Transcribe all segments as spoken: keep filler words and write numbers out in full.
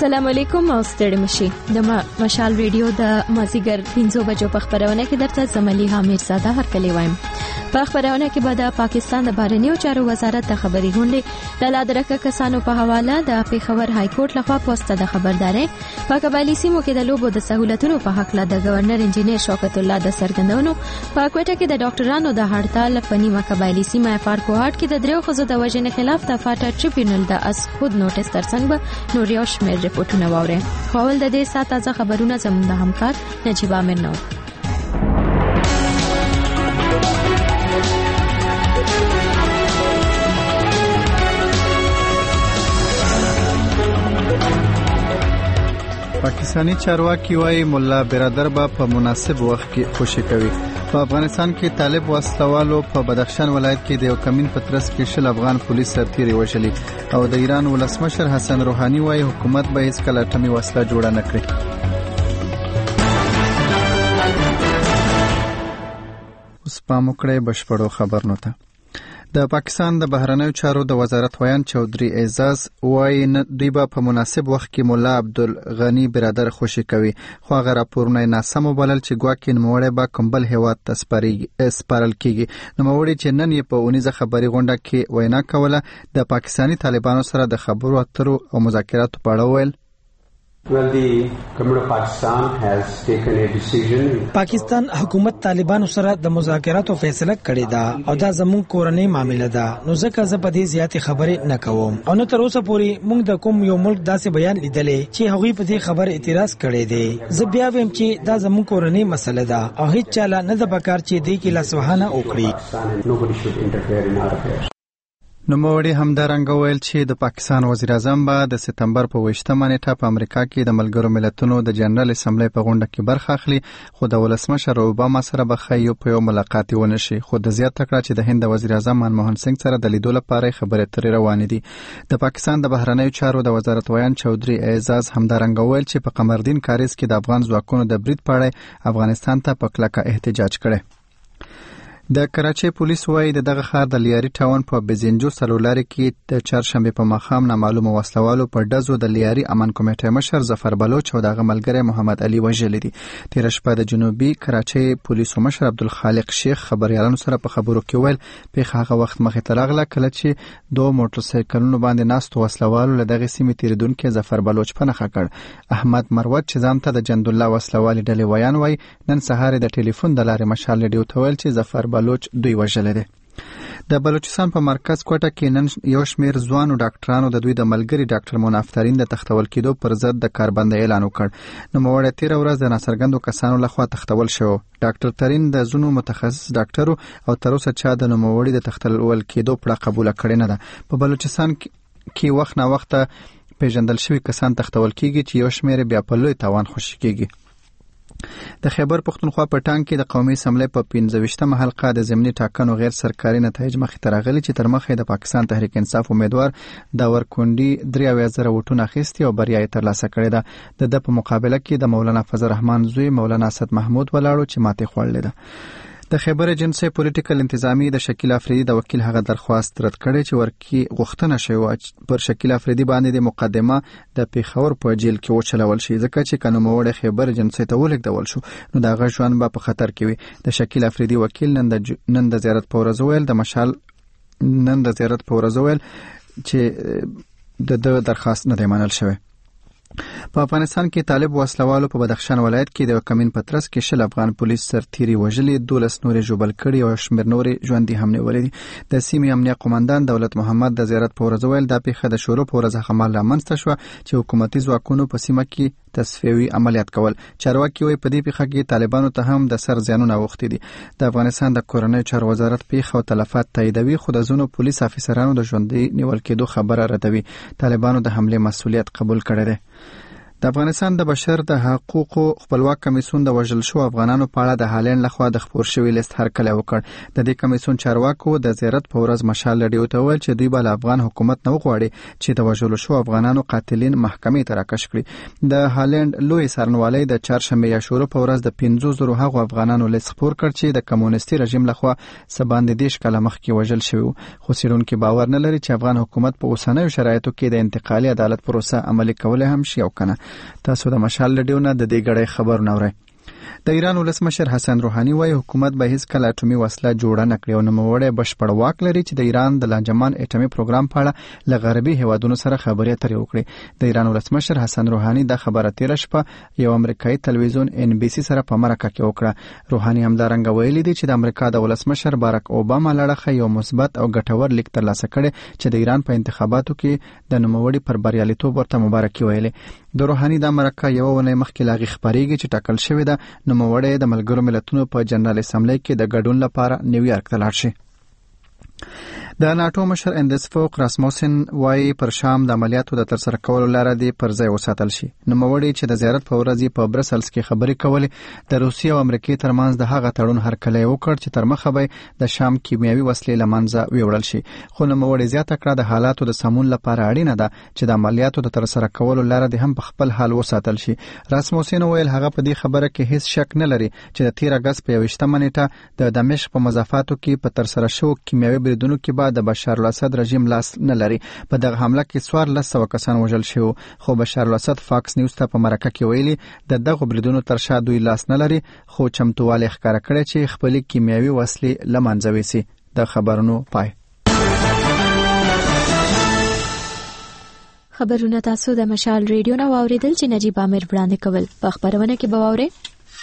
السلام علیکم او ستړي مشي د مشال ریډیو د مازیګر پنځو بجو په خبرونه کې درته زملي حامد ساده هرکلی وایم. په خبرونه کې به د پاکستان د بهرنیو چارو وزارت د خبري غونډې د لادرکه کسانو په حواله د پیښور های کورټ لخوا پوسټه د خبرداري په قبایلی سیمو کې د لوبو د سہولتونو په حق له د گورنر انجینیر شوکت الله د سرګندونو په کوټه کې د ډاکټرانو د هړتال په نیمه قبایلی سیمه فارکوهات کې د دریو خزو د وژنې خلاف د فاټا ټریبیونل د اس خود نوټس ترڅنګ به نور یو شمېر رپورټونه واوري. خپل د دې سات تازه خبرونه زموږ د همکار نجیب عامر نو. پاکستانی چارواکي وايي مولا برادر به په مناسب وخت کې خوشي کوي. په افغانستان کې طالب وسلوالو په بدخشان ولایت کې د یو کمین په ترڅ کې شل افغان پولیس سرتیري وژلي او د ایران ولسمشر حسن روحاني وايي حکومت به هیڅ کله ټمي وسله جوړه نه کړي. اوس پام وکړئ بشپړو خبرونو ته. د پاکستان د بهرنیو چارو د وزارت ویان چودري اعزاز وايي دوی به په مناسب وخت کې مولا عبدالغنی برادر خوشي کوي. خو هغه راپورونه ناسم وبلل چې ګواکې نوموړی به کومبل هیواد ته سپارل کیږي. نوموړی چې نن یې په اونیزه خبري غونډه کې وینا کوله د پاکستانی طالبانو سره د خبرو اترو او مذاکراتو په اړه ویل. Well, the government of Pakistan has taken a decision. پاکستان حکومت طالبانو سره د مذاکراتو فیصله کړې ده او دا زموږ کورنۍ معاملې ده، نو ځکه زه په دې زیاتې خبرې نه کوم او نو تر اوسه پورې موږ د کوم یو ملک داسې بیان لیدلې چې هغوی په دې خبر اعتراض کړی دی. زه بیا ویم چې دا زموږ کورنۍ مسله ده او هیڅ چاله نه د پکار چې دې کې لاسوهانه وکړي. نوموړي همدارنګه ویل چې د پاکستان وزیر اعظم به د سپتمبر په اووه نیټه په امریکا کې د ملګرو ملتونو د جنرال اسمبلی په غونډه کې برخه اخلي، خو د ولسمشر اوباما سره به خیو په یو ملاقات ونه شي. خو د زیاته کړه چې د هند وزیر اعظم منموهن سنگ سره د لیدو لپاره خبرې اترې روانې دي. د پاکستان د بهرنیو چارو د وزارت ویان چودري اعزاز همدارنګه ویل چې په قمردین کاریز کې د افغان ځواکونو د برید په اړه افغانستان ته په کلکه احتجاج کړي. د کراچۍ پولیس وايي دغه ښار د لیاري ټاون په بزنجو سلولاري کې د چهارشنبه په ماښام نامعلومه وسلوالو په ډزو د لیاري امن کمیټې مشر ظفر بلوچ او دغه ملګری محمد علي وژلي دي. تیر شپه د جنوبي کراچۍ پولیسو مشر عبدالخالق شیخ خبريالانو سره په خبرو کې ویل په هغه وخت مخې ته راغله کله چې دوه موټر سایکلونو باندې ناست وسلوالو له دغه سیمې تیریدونکو ظفر بلوچ په نخښه کړ. احمد مروت چې ځان ته د جندالله وسلوالي ډلې ویان وای نن سهار د ټلیفون د لارې مشال ریډیو ته ویل چې ظفر بلوچ دوی وژل دي. د بلوچستان په مرکز کوټه کې نن یو شمېر ځوانو ډاکټرانو د دوی د ملګری ډاکټر منافترین د تختول کېدو پر ضد د کاربند اعلان وکړ. نو موړه تیر ورځ د ناصرګندو کسانو لخوا تختول شو. ډاکټر ترین د زونو متخصص ډاکټرو او تر اوسه چا د نوموړي د تختول کېدو په قبول کړی نه ده. په بلوچستان کې وخت نه وخت پیژندل شوی کسان تختول کېږي چې یو شمېر بیا په لوی تاوان خوشی کېږي. د خیبر پختونخوا په ټانګ کې د قومي اسمبلی په پنځه ویشتمه حلقه د ضمني ټاکنو غیر سرکاري نتایج مخې ته راغلي چې تر مخه د پاکستان تحریک انصاف امیدوار داور کونډي درې اویا زره وټونه اخیستي او بریا یې ترلاسه کړې ده. د د په مقابله کې د مولانا فضل الرحمن زوی مولانا اسد محمود ولاړو چې ماته خوړلې ده. د خیبر ایجنسی پولیټیکل انتظامی د شکیل افریدی د وکیل هغه درخواست رد کړي چې ورکی غوښتنه شوی پر شکیل افریدی باندې د مقدمه د پیښور په جیل کې وچلول شي ځکه چې قانونموړ خیبر ایجنسی ته ولیکدول شو نو دا غږ ژوند به په خطر کې وي. د شکیل افریدی وکیل نن د نن د زیارت په ورځ ویل د مشال نن د زیارت په ورځ ویل چې د درخواست نه دی منل شوی. په افغانستان کې طالب وسلوالو په بدخشان ولایت کې د کمین پترس کې شل افغان پولیس سرتیري وژلي، دولس نورې ژوبل کړي او شمېر نورې ژوندي هم نیولي دي. د سیمې امنیه قومندان دولت محمد د زیارت په ورځ ویل دا پیښه د شروع په ورځ حمل رامنځته شوه چې حکومتي ځواکونو په سیمه کې تصفیوي عملیات کول. چارواکي وایي په دې پیښه کې طالبانو ته هم د سر زیانونه اوښتي دي. د افغانستان د کورنیو چارو وزارت پیښه او تلفات تاییدوي خو د ځینو پولیس افیسرانو د ژوندي نیول کېدو خبره ردوي. طالبانو د حمله مسؤلیت قبول کړی دی. د افغانستان د بشر د حقوقو خپلواک کمیسیون د وژل شو افغانانو په اړه د هالند لخوا د خبر شوی لیست هرکلی وکړ. د دې کمیسیون چارواکو د زیارت په ورځ مشال رادیو ته ویل چې دوی به له افغان حکومت نه وغواړي چې د وژل شو افغانانو قاتلین محکمې ته راکش کړي. د هالند لوی څارنوالۍ د چهارشنبه یا شورو په ورځ د پنځه زره هغو افغانانو لیست خبر کړ چې د کمونیستي رژیم لخوا سباندې دیش کله مخکې وژل شوی، خو څېړونکي باور نه لري چې افغان حکومت په اوسنیو شرایطو کې د انتقالي عدالت پروسه عملي کولای هم شي او کنه. تاسو د مشال رادیو نه د دې غړې خبر نورئ. د ایران ولسمشر حسن روحاني وايي حکومت به هیڅ کله اټومي وسله جوړه نه کړي او نوموړی بشپړ واک لري چې د ایران د لاجمان اټومي پروګرام په اړه له غربي هیوادونو سره خبرې اترې وکړي. د ایران ولسمشر حسن روحاني د خبره تیر شپه یو امریکایي تلویزیون ان بي سي سره په مرکه کې وکړه. روحاني همدارنګه ویلي دی چې د امریکا د ولسمشر باراک اوباما لړخه یو مثبت او ګټور لیک ترلاسه کړي چې د ایران په انتخاباتو کې د نوموړي پر بریالیتوب ورته مبارکي ویلې. د روحاني د مرکه یو ونه مخکې لاغي خبرېږي چې ټاکل شوی ده نوموړی د ملګرو ملتونو په جنرال اسمبلی کې د ګډون لپاره نیویارک ته لاړ شي. د ناتو مشر اندس فوق راسموسن وايي پر شام د عملیاتو د ترسره کولو لاره دی پر ځای وساتل شي. نوموړی چې د زیارت په ورځ په برسلز کې خبرې کولې د روسیې او امریکای ترمنځ د هغه تړون هرکلی وکړ چې تر مخه به د شام کیمیاوي وسلې لمنځه ویوړل شي، خو نوموړی زیاته کړه د حالاتو د سمون لپاره اړینه ده چې د عملیاتو د ترسره کولو لاره دی هم په خپل حال وساتل شي. راسموسن ویل هغه په دې خبره کې هیڅ شک نه لري چې د تیر اگست په یوویشتمه نیټه د دمشق په مضافاتو کې په ترسره شو کیمیاوي بریدونو کې د بشار الاسد رژیم لاس نه لري. په دغه حمله کې څوارلس سوه کسان وژل شو، خو بشار الاسد فاکس نیوز ته په مرکه کې ویلي د دغه بریدونو تر شا دوی لاس نه لري، خو چمتووالی ښکاره کړی چې خپلې کیمیاوي وسلې له منځه ویسي. د خبرونو پای. خبرونه تاسو د مشال ریډیو نه واوریدل چې نجیب عامر وړاندې کول. په خبرونه کې به واورئ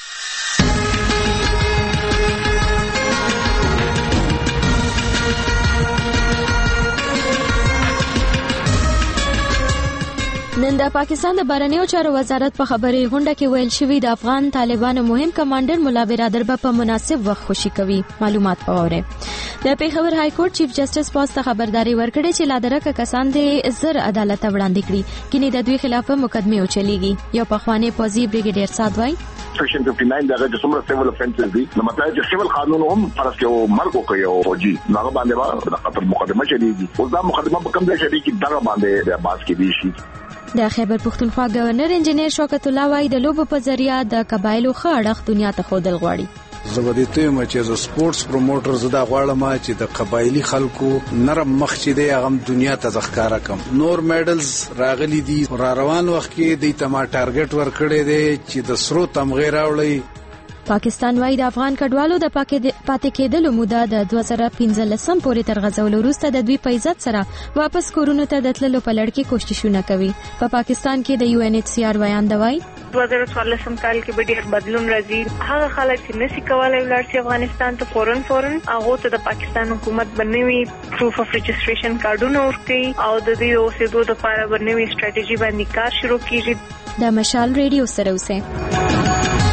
نن د پاکستان د بهرنیو چارو وزارت په خبري غونډه کې ویل شوی د افغان طالبانو مهم کمانډر مولا برادر په مناسب وخت خوشي کوي. معلومات پوره د پیښور های کورټ چیف جسټس پوسټ خبرداري ورکړې چې لادرکه کسان د زر عدالت وړاندې کړي کینی د دوی خلاف مقدمه وچلېږي. یو پخوانی پوزي بریګیډیر سعد وای سیکشن ففټي ناین دغه د څومره سیول افنسز دي نو مطلب چې سیول قانون هم فرض کې او مرګ کوي او فوجي هغه باندې د خطر مقدمه چلیږي. اوس دا مقدمه په کوم ځای شي چې دغه باندې د باس کې دي شي. د خیبر پختونخوا گورنر انجینیر شوکت الله وای د لوبو په ذریعہ د قبایلو خاړه دنیا ته خودل غواړي. زبدیته مې چې از سپورتس پروموټر زدا غواړم چې د قبایلی خلکو نرم مخ چې دی هغه دنیا ته ځخکارا کم. نور میډلز راغلي دي را روان وخت کې د تما ټارګټ ورکړی دی چې د سرو تمغه راوړي. پاکستان وايي د افغان کډوالو د پاتې کېدلو موده د دوه زره پنځلسم پورې تر غځولو وروسته د دوی په عزت سره واپس کورونو ته د تللو په لړ کې کوششونه کوي. په پاکستان کې د یو ان ایچ سی آر بیان دی وايي دوه زره څوارلسم کال کې به ډېر بدلون راځي. هغه خلک چې نشي کولای ولاړ شي افغانستان ته فورن فورن هغه ته د پاکستان حکومت باندې پروف اف رجسټریشن کارډونه ورکړي او د دې اوسېدو لپاره باندې سټریټیجي باندې کار شروع کیږي. د مشال ریډیو سره اوسه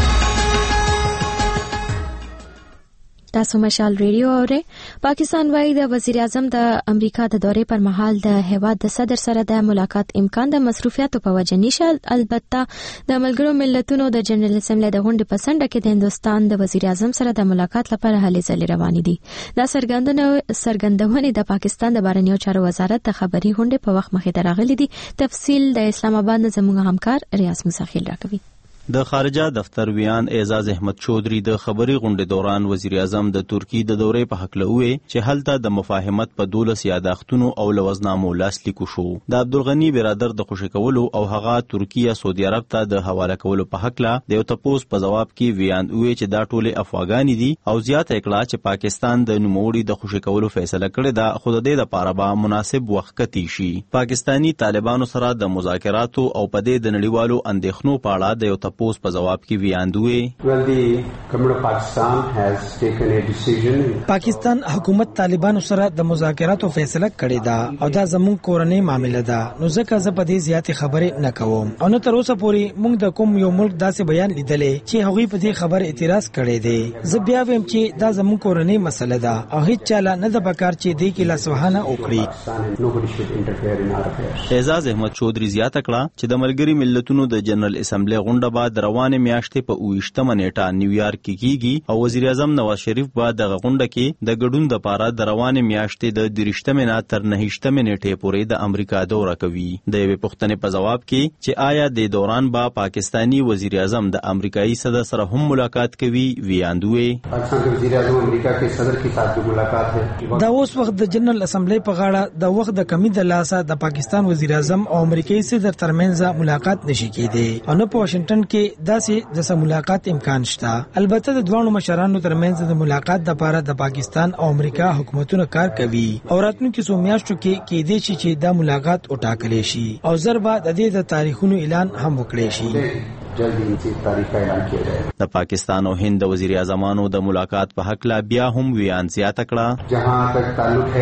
تاسو مشال ریډیو اورئ. پاکستان وايي د وزیر اعظم د امریکا د دورې پر مهال د هیواد د صدر سره د ملاقات امکان د مصروفیاتو په وجه نشي. البته د ملګرو ملتونو د جنرال اسمبلی د غونډې په سنډه کې د هندستان د وزیر اعظم سره د ملاقات لپاره هلې ځلې روانې دي. دا څرګندونه څرګندونه د پاکستان د بهرنیو چارو وزارت د خبري غونډې په وخت مخې راغلي دي. تفصیل د اسلام آباد نه زموږ همکار ریاض مساخیل راکوي. د خارجه دفتر ویان اعزاز احمد چودري د خبري غونډې دوران وزیر اعظم د ترکی د دورې په حق لوي چې هلته د مفاهمت په دولس یاداښتونو او لوزنامو لاسلیکو شو. د عبدالغنی برادر د خوشی کولو او هغه ترکیه سعودي عرب ته د حواله کولو په حق لا د یو تپوس په جواب کې ویان وی چې دا ټوله افغاني دي او زیات اکړه چې پاکستان د نوموړي د خوشی کولو فیصله کړې ده خود دې د پاره به مناسب وخت کتی شي. پاکستانی طالبانو سره د مذاکراتو او په دې د نړیوالو اندېښنو په اړه د یو تپوس په جواب کې ویاندوي. Well, the government of Pakistan has taken a decision. پاکستان حکومت طالبانو سره د مذاکراتو فیصله کړې ده او دا زموږ کورنۍ معاملې ده، نو ځکه زه په دې زیاتې خبرې نه کوم. او نو تر اوسه پورې موږ د کوم یو ملک داسې بیان لیدلې چې هغوی په دې خبر اعتراض کړی دی. زه بیا وایم چې دا زموږ کورنۍ مسله ده او هیڅ چاله نه د پکار چې دې کې لاسوهانه وکړي. اعزاز احمد چودھری زیاته کړه چې د ملګري ملتونو د جنرال اسمبلی غونډه بعد روانه میاشتې په اوویشتمه نیټه نیویارک کې کیږي او وزیر اعظم نواز شریف به د غونډه کې د ګډون لپاره د روانه میاشتې د دریشتمه نه تر نهشتمه نیټې پورې د امریکا دوره کوي. د یوې پوښتنې په جواب کې چې آیا د دوران با پاکستانی وزیر اعظم د امریکایي صدر سره هم ملاقات کوي ویاندوي. پاکستان کے وزیر اعظم امریکا کے صدر کے ساتھ ملاقات ہے. دا اوس وخت د جنرال اسمبلی په غاړه د وخت د کمی د لاسه د پاکستان وزیر اعظم او امریکایي صدر ترمنځ ملاقات نشي کېدی او نه په واشنگټن کې داسې د ملاقات امکان شته. البته د دوه مشرانو ترمنځ د ملاقات لپاره د پاکستان او امریکا حکومتونه کار کوي او راتلونکي څو میاشتو کې کېدای شي چې دا ملاقات وټاکل شي او ضربه د دې د تاریخونو اعلان هم وکړي شي. د پاکستان او هند وزیر اعظمانو د ملاقات په حق لا بیا هم ویان زیاته کړه. جہاں تک تعلق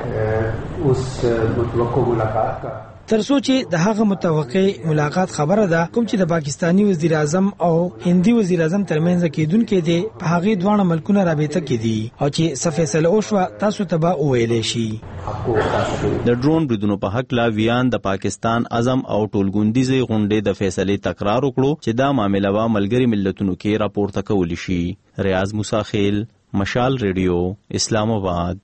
ہے اس متوقع ملاقات کا ترڅو چې د هغه متوقع ملاقات خبره ده کوم چې د پاکستانی وزیر اعظم او هندي وزیر اعظم ترمنځ کېدونکې دي په هغه دوه ملکونو رابطه کې دي او چې څه فیصله وشوه تاسو ته به وویلې شي. د ډرون بریدونو په حق لا ویان د پاکستان اعظم او ټولګوندیزي غونډې د فیصلې تکرار وکړو چې دا معاملې وا ملګری ملتونو کې راپورته کول شي. ریاض موسی خیل، مشال ریډیو، اسلام آباد.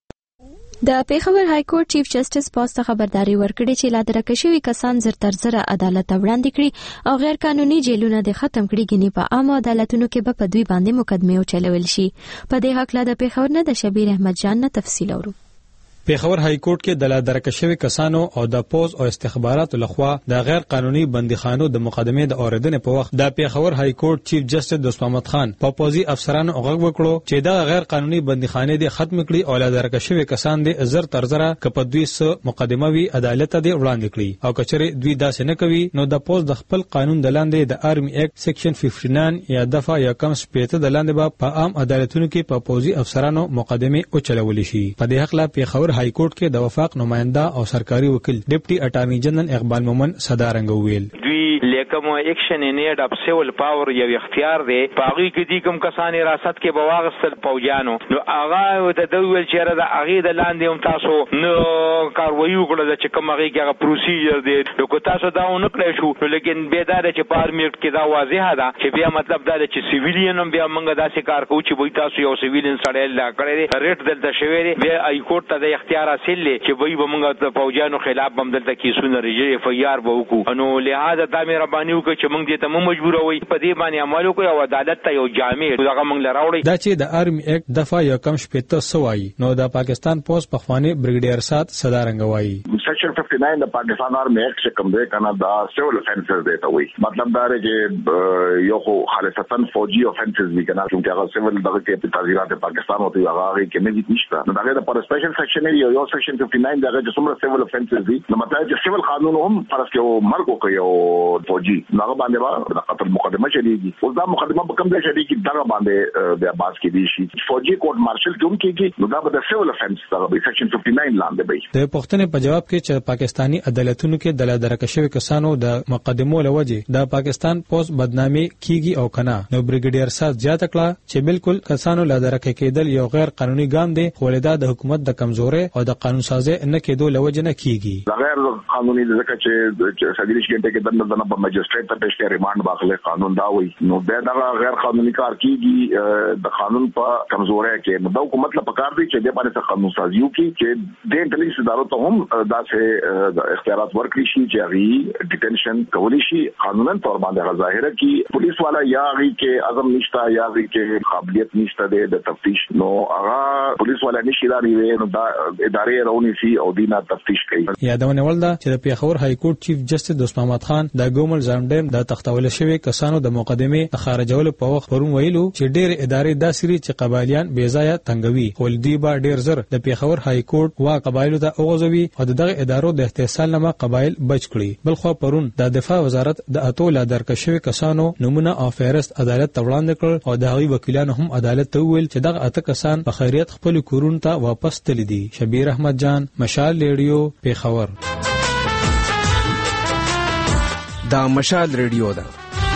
د پیښور های کورټ چیف جسټس پوسټ خبرداري ورکړي چې لا درکه شوی کسان زر تر زر عدالت وړاندې کړي او غیر قانوني جیلونه د ختم کړي غني په عام عدالتونو کې به په دوی باندې مقدمه چلول شي. په دې حق لا د پیښور نه د شبیر احمد جان نه تفصیل اورو. پیښور های کورټ کې د لا درکه شوی کسانو او د پوز او استخباراتو لخوا د غیر قانوني بندیخانو د مقدمه د اوریدنې په وخت د پیښور های کورټ چیف جسټس دوست محمد خان په پوزي افسرانو غږ وکړو چې د غیر قانوني بندیخانه د ختم کړي او لا درکه شوی کسان د زر تر زره کپ دوی سره مقدمه وی عدالت ته وړاندې کړي او کچره دوی داسې نه کوي نو د پوز د خپل قانون د لاندې د آرمی ایکټ سیکشن پنځه ویا یا دفعه یا کم سپېته د لاندې به په عام عدالتونو کې په پوزي افسرانو مقدمه او چلول شي. په دې حق لا پیښور های کورټ کې د وفاق نماینده او سرکاري وکیل ډیپټي اټارنی جنرال اقبال مومن صدارنګ ویل دوی لیکم ایکشن نیډ اپ سیول پاور یو اختیار دی پاغي کې دي کوم کسان ریاست کې بواغستل پوجانو نو هغه د دوی چیرې د هغه د لاندې هم تاسو نو کاروایی وکړه چې کوم هغه کې پروسیجر دی نو کو تاسو دا نه کړی شو لیکن به دا چې پارمیټ کې دا واضح ده چې بیا مطلب دا چې سیویلین هم بیا موږ داسې کار کوو چې وای تاسو یو سیویلین سره لا کړی ریټ دلته شوی دی بیا ای کورټ ته د اختیار حاصل چې وای به موږ د پوجانو خلاف هم دلته کیسونه ریجری اف ای آر به وکړو نو لہذا دا مې ربانی وکړه چې موږ دې ته مو مجبور وای په دې باندې عمل وکړو او عدالت ته یو جامع دغه موږ لراوړي. دا چې د آرمی ایکټ دفعه یا کم شپته سوای نو د پاکستان پوسټ پخوانی بریګیډیر سات صدارنګ وای سیکشن ففٹی نائن د پاکستان آرمی ایکټ چې کوم دی کنه دا سیول افنسز دی ته وای مطلب دا دی چې یو خو خالصتا فوجي افنسز دي کنه چې هغه سیول دغه کې تعزیرات پاکستان او هغه کې نه دي نشته نو دا د پر سپیشل سیکشن دی یو سیکشن ففٹی نائن دغه چې څومره سیول افنسز دي نو مطلب چې سیول قانون هم فرض کې مرګ کوي او فوجي هغه باندې د قتل مقدمه چلیږي او دا مقدمه په کوم ځای چلیږي دا باندې د باز کې دي شي فوجي کورټ مارشل کوم کېږي نو دا به د سیول افنس دغه به سیکشن ففٹی نائن لاندې وي. د پښتنې په جواب کې چې پاکستانی عدالتونو کې د لادرکه شوی کسانو د مقدمو لوجه د پاکستان پوسټ بدنامي کیږي او کنه نو بریګیډیر سات زیاته کړه چې بالکل کسانو لادرکه کېدل یو غیر قانوني ګام دی خو ولدا د حکومت د کمزوري او د قانون سازي نه کېدو لوجه نه کیږي. غیر قانوني ځکه چې سګریش ګټه کې دنه دنه په مجستریټ ته پېښ ریماند باخله قانون دا وایي نو دا غیر قانوني کار کیږي د قانون په کمزوري کې نو دا حکومت له پکار دی چې د باندې قانون سازیو کې چې د انټلیجنس ادارو ته هم داسې اختیارات ورکړي شي چې هغه ډیټنشن کولی شي قانونن تور باندې ظاهره کې پولیس والا یا هغه کې عزم نشته یا هغه کې قابلیت نشته د تفتیش نو هغه پولیس والا نشي لري نو دا ادارې راونی شي او دینه تفتیش کوي. یادونه ولدا چې د پیښور های کورټ چیف جسټس دوست محمد خان د ګومل جنرال زانډیم د تختول شوی کسانو د مقدمه د خارجولو په وخت پرون ویلو چې ډېر ادارې داسري چې قبایلیان بې ځایه تنګوي خو دوی به ډېر زر د پیښور های کورټ وا قبایلو ته اوغوزوي او دغه ادارو د احتسال نامه قبایل بچ کړي. بل خو پرون د دفاع وزارت د اتو لا درکشوي کسانو نمونه او فهرست عدالت ته وړاندې کړ او د هغوی وکیلانو هم عدالت ته وویل چې دغه اته کسان په خیریت خپل کورونو ته واپس تللي دي. شبیر احمد جان، مشال ریډیو، پیښور. دا مشال ریډیو ده.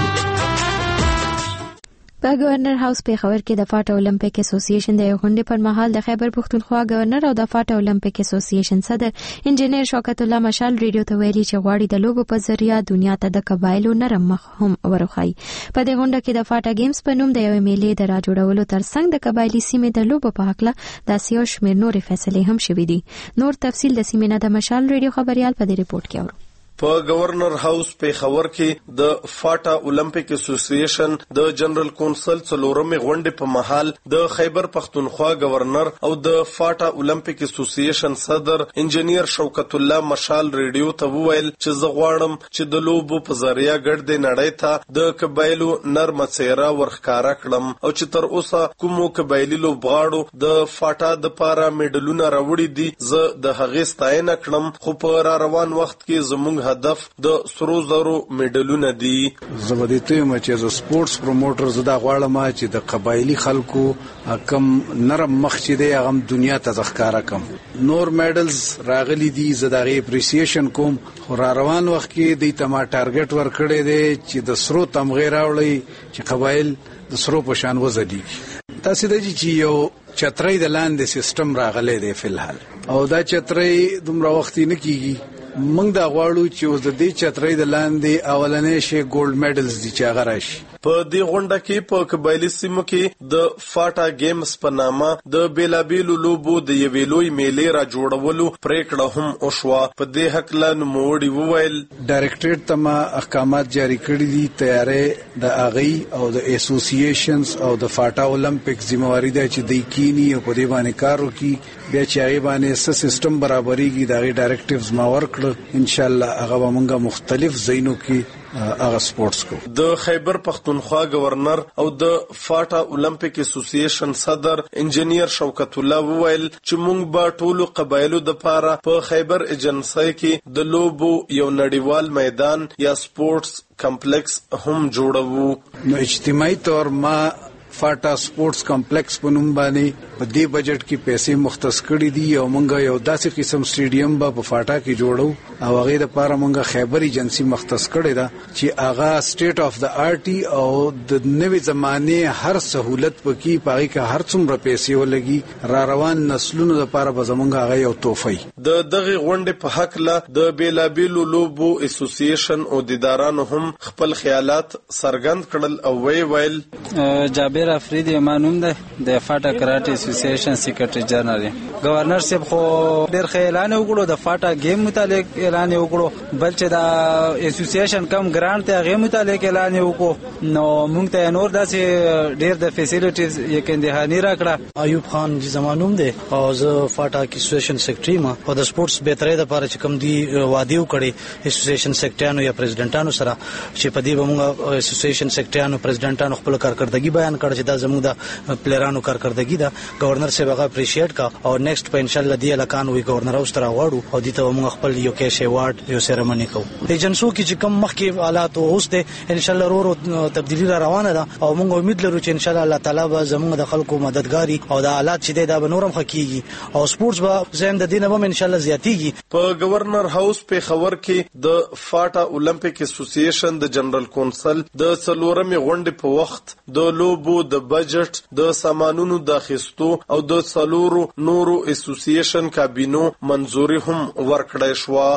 په گورنر هاوس پیښور کې د فاټ اولمپیک اسوسییشن د غونډې پر مهال د خیبر پښتونخوا گورنر او د فاټ اولمپیک اسوسییشن صدر انجنیر شوکت الله مشال ریډیو ته ویلي چې غواړي د لوبو په ذریعہ دنیا ته د قبایلو نرم مخ هم ورخایي. په دې غونډه کې د فاټا گیمز په نوم د یو میلې د راجوړولو ترڅنګ د قبایلی سیمې د لوبو په حق له د سیو شمیر نورې فیصلې هم شوې دي. نور تفصیل د سیمې نه د مشال ریډیو خبريال په دې ریپورت کې اورو. په گورنر هاوس پیښور کې د فاټا اولمپیک اسوسییشن د جنرال کونسل څلورمې غونډې په محل د خیبر پښتونخوا گورنر او د فاټا اولمپیک اسوسییشن صدر انجنیر شوکت الله مشال ریډیو ته وویل چې زه غواړم چې د لوبو په ذریعہ ګډ نړۍ ته د قبایلو نرمه څیره ورښکاره کړم او چې تر اوسه کومو قبایلی لوبغاړو د فاټا د پاره میډلونه راوړي دي زه د هغې ستاینه کړم خو په را روان وخت کې زموږ هدف د سرو زرو میډلونه دي. زبدیته یم چې ز سپورتس پروموټر زدا غواړم چې د قبایلی خلکو کم نرم مخ چې دی هغه دنیا ته ځخکارا کم. نور میډلز راغلي دي زداغه اپریسیشن کوم خو را روان وخت کې د تما ټارګټ ور کړی دی چې د سرو تمغه راوړي چې قبایل د سرو په شان وزدي. تاسو د چې یو چترۍ د لاندې سیستم راغلی دی فلحال او دا چترۍ دومره وخت نه کیږي. موږ دا غواړو چې اوس د دې چترۍ د لاندې اولنې شي ګولډ میډلز دي چې هغه راشي. په دې غونډه کې په قبایلی سیمو کې د فاټا گیمز په نامه د بیلابیلو لوبو د یوې لوی میلې را جوړولو پریکړه هم وشوه. په دې حق لا نوموړي وویل ډایرکټریټ ته ما احکامات جاری کړي دي تیارې د اغي او د اسوسییشنز او د فاټا اولمپیک ذمہواری ده چې د کینی او په دې باندې کار وکړي. بیا چې هغه باندې سیستم برابرېږي دا غي ډایرکټیوز ما ورکړل ان شاء الله هغه موږ مختلف زینو کې هغه سپورتس کو. د خیبر پښتونخوا گورنر او د فاټا اولمپیک اسوسییشن صدر انجنیر شوکت الله وویل چې موږ به ټولو قبایلو د پاره په خیبر ایجنسی کې د لوبو یو نړیوال میدان یا سپورتس کمپلیکس هم جوړوو. نو اجتماعي تور ما فاټا سپورتس کمپلیکس په نوم باندې په دې بجټ کې پیسې مختص کړې دي او موږ یو داسې قسم سټیډیم به په فاټا کې جوړو او هغه لپاره موږ خیبر ایجنسی مختص کړې ده چې هغه سټیټ اف د آرټي او د نوې زمانه هر سہولت پکې پاره کې هر څومره پیسې ولګي را روان نسلونو لپاره به زمونږ هغه یو توفی. د دغه غونډې په حق له د بیلابیلو لوبو اسوسییشن او دیدارانو هم خپل خیالات څرګند کړل او وی ویل جابر افریدی مانوم ده د فاټا کراټي اسوسییشن سیکریټری جنرال. گورنر صاحب خو ډېر اعلان وکړو د فاټا گیم متعلق اعلان وکړو بل چې دا اسوسییشن کم ګرانټ ته هغه متعلق اعلان وکړو نو موږ ته نور داسې ډېر د فیسیلیټیز یې کندهانی راکړه. ایوب خان جی زمانوم ده او زه فاټا کې اسوسییشن سیکریټری ما او د سپورتس بهتري د لپاره چې کم دی وادي وکړي اسوسییشن سیکریټریانو یا پریزیډنټانو سره چې په دې به موږ اسوسییشن سیکریټریانو پریزیډنټانو خپل کارکړدګي بیان کړ چې دا زموږ د پلیرانو کارکړدګي ده. گورنر صاحب هغه اپریشیټ کا او نیکسټ په ان شاء الله دی الکان وی گورنر اوس تر واړو او دته موږ خپل یو کیش ایوارډ یو سیریمونی کوو. ایجنسو کې چې کم مخکې حالات اوس ده ان شاء الله ورو تبدیلی را روانه ده او موږ امید لرو چې ان شاء الله الله تعالی به زموږ د خلکو مددګاری او د حالات چې ده به نورم حقيقي او سپورتس به زم د دینه به ان شاء الله زیاتیږي. په گورنر هاوس پیښور کې د فاټا اولمپیک اسوسییشن د جنرال کونسل د څلورمې غونډې په وخت د لوبو د بجټ د سامانونو د اخیستو او د څلورو نورو اسوسییشن کابینو منځوري هم ورکړای شو.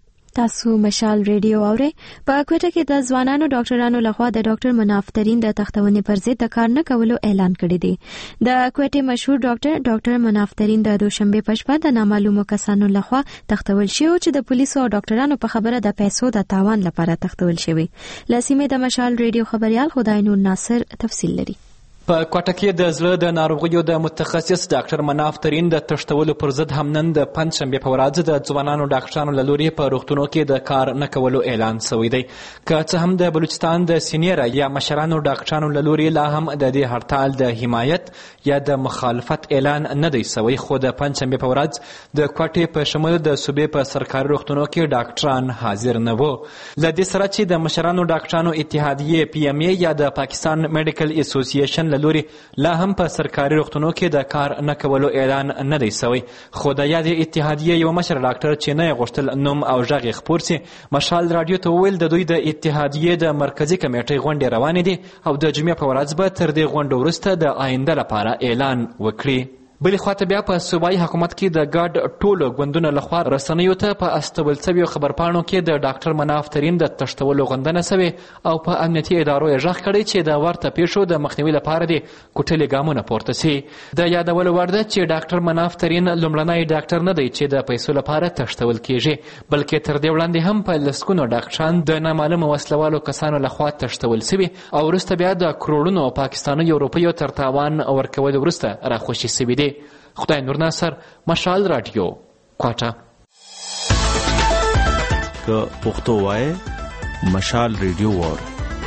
تاسو مشال ریډیو اورئ. په کوټه کې د ځوانانو ډاکټرانو لخوا د ډاکټر منافترین د تختونې پر ضد د کار نه کولو اعلان کړی دی. د کوټه مشهور ډاکټر ډاکټر منافترین د دوشنبه په شپه د نامعلومو کسانو لخوا تختول شوی چې د پولیسو او ډاکټرانو په خبره د پیسو د تاوان لپاره تختول شوی. لسیمه د مشال ریډیو خبريال خدای نور ناصر تفصیل لري. په کوټه کې د زړه د ناروغیو د متخصص ډاکټر مناف ترین د تښتولو پر ضد هم نن د پنجشنبې په ورځ د ځوانانو ډاکټرانو له لوري په روغتونونو کې د کار نه کولو اعلان شوی دی. که څه هم د بلوچستان د سینیره یا مشرانو ډاکټرانو له لوري لا هم د دې هړتال د حمایت یا د مخالفت اعلان نه دی شوی، خو د پنجشنبې په ورځ د کوټې په شمول د صوبې په سرکاري روغتونونو کې ډاکټران حاضر نه وو. له دې سره چې د مشرانو ډاکټرانو اتحادیې پی ایم ای یا د پاکستان میډیکل اسوسییشن لوري لا هم په سرکاري روغتونونو کې د کار نه کولو اعلان نه دی شوی، خو د یادې اتحادیې یو مشر ډاکټر چې نه یې غوښتل نوم او غږ یې خپور سي، مشال راډیو ته وویل د دوی د اتحادیې د مرکزي کمیټې غونډې روانې دي او د جمعې په ورځ به تر دې غونډو وروسته د آینده لپاره اعلان وکړي. بلې خواته بیا په صوبایي حکومت کې د ګډ ټولو ګوندونو لخوا رسنیو ته په استول شویو خبرپاڼو کې د ډاکټر مناف ترین د تښتولو غندنه شوې او په امنیتي ادارو یې غږ کړی چې د ورته پیښو د مخنیوي لپاره دې کوټلې ګامونه پورته سي. د یادولو وړ ده چې ډاکټر مناف ترین لومړنی ډاکټر نه دی چې د پیسو لپاره تښتول کیږي، بلکې تر دې وړاندې هم په لسګونو ډاکټران د نامعلومو وسلوالو کسانو لخوا تښتول شوي او وروسته بیا د کروړونو پاکستانیو روپیو تر تاوان ورکولو وروسته راخوشي شوي دي. خدای نور ناصر، مشال رادیو، کوټه. که پښتو وای مشال ریډیو وار.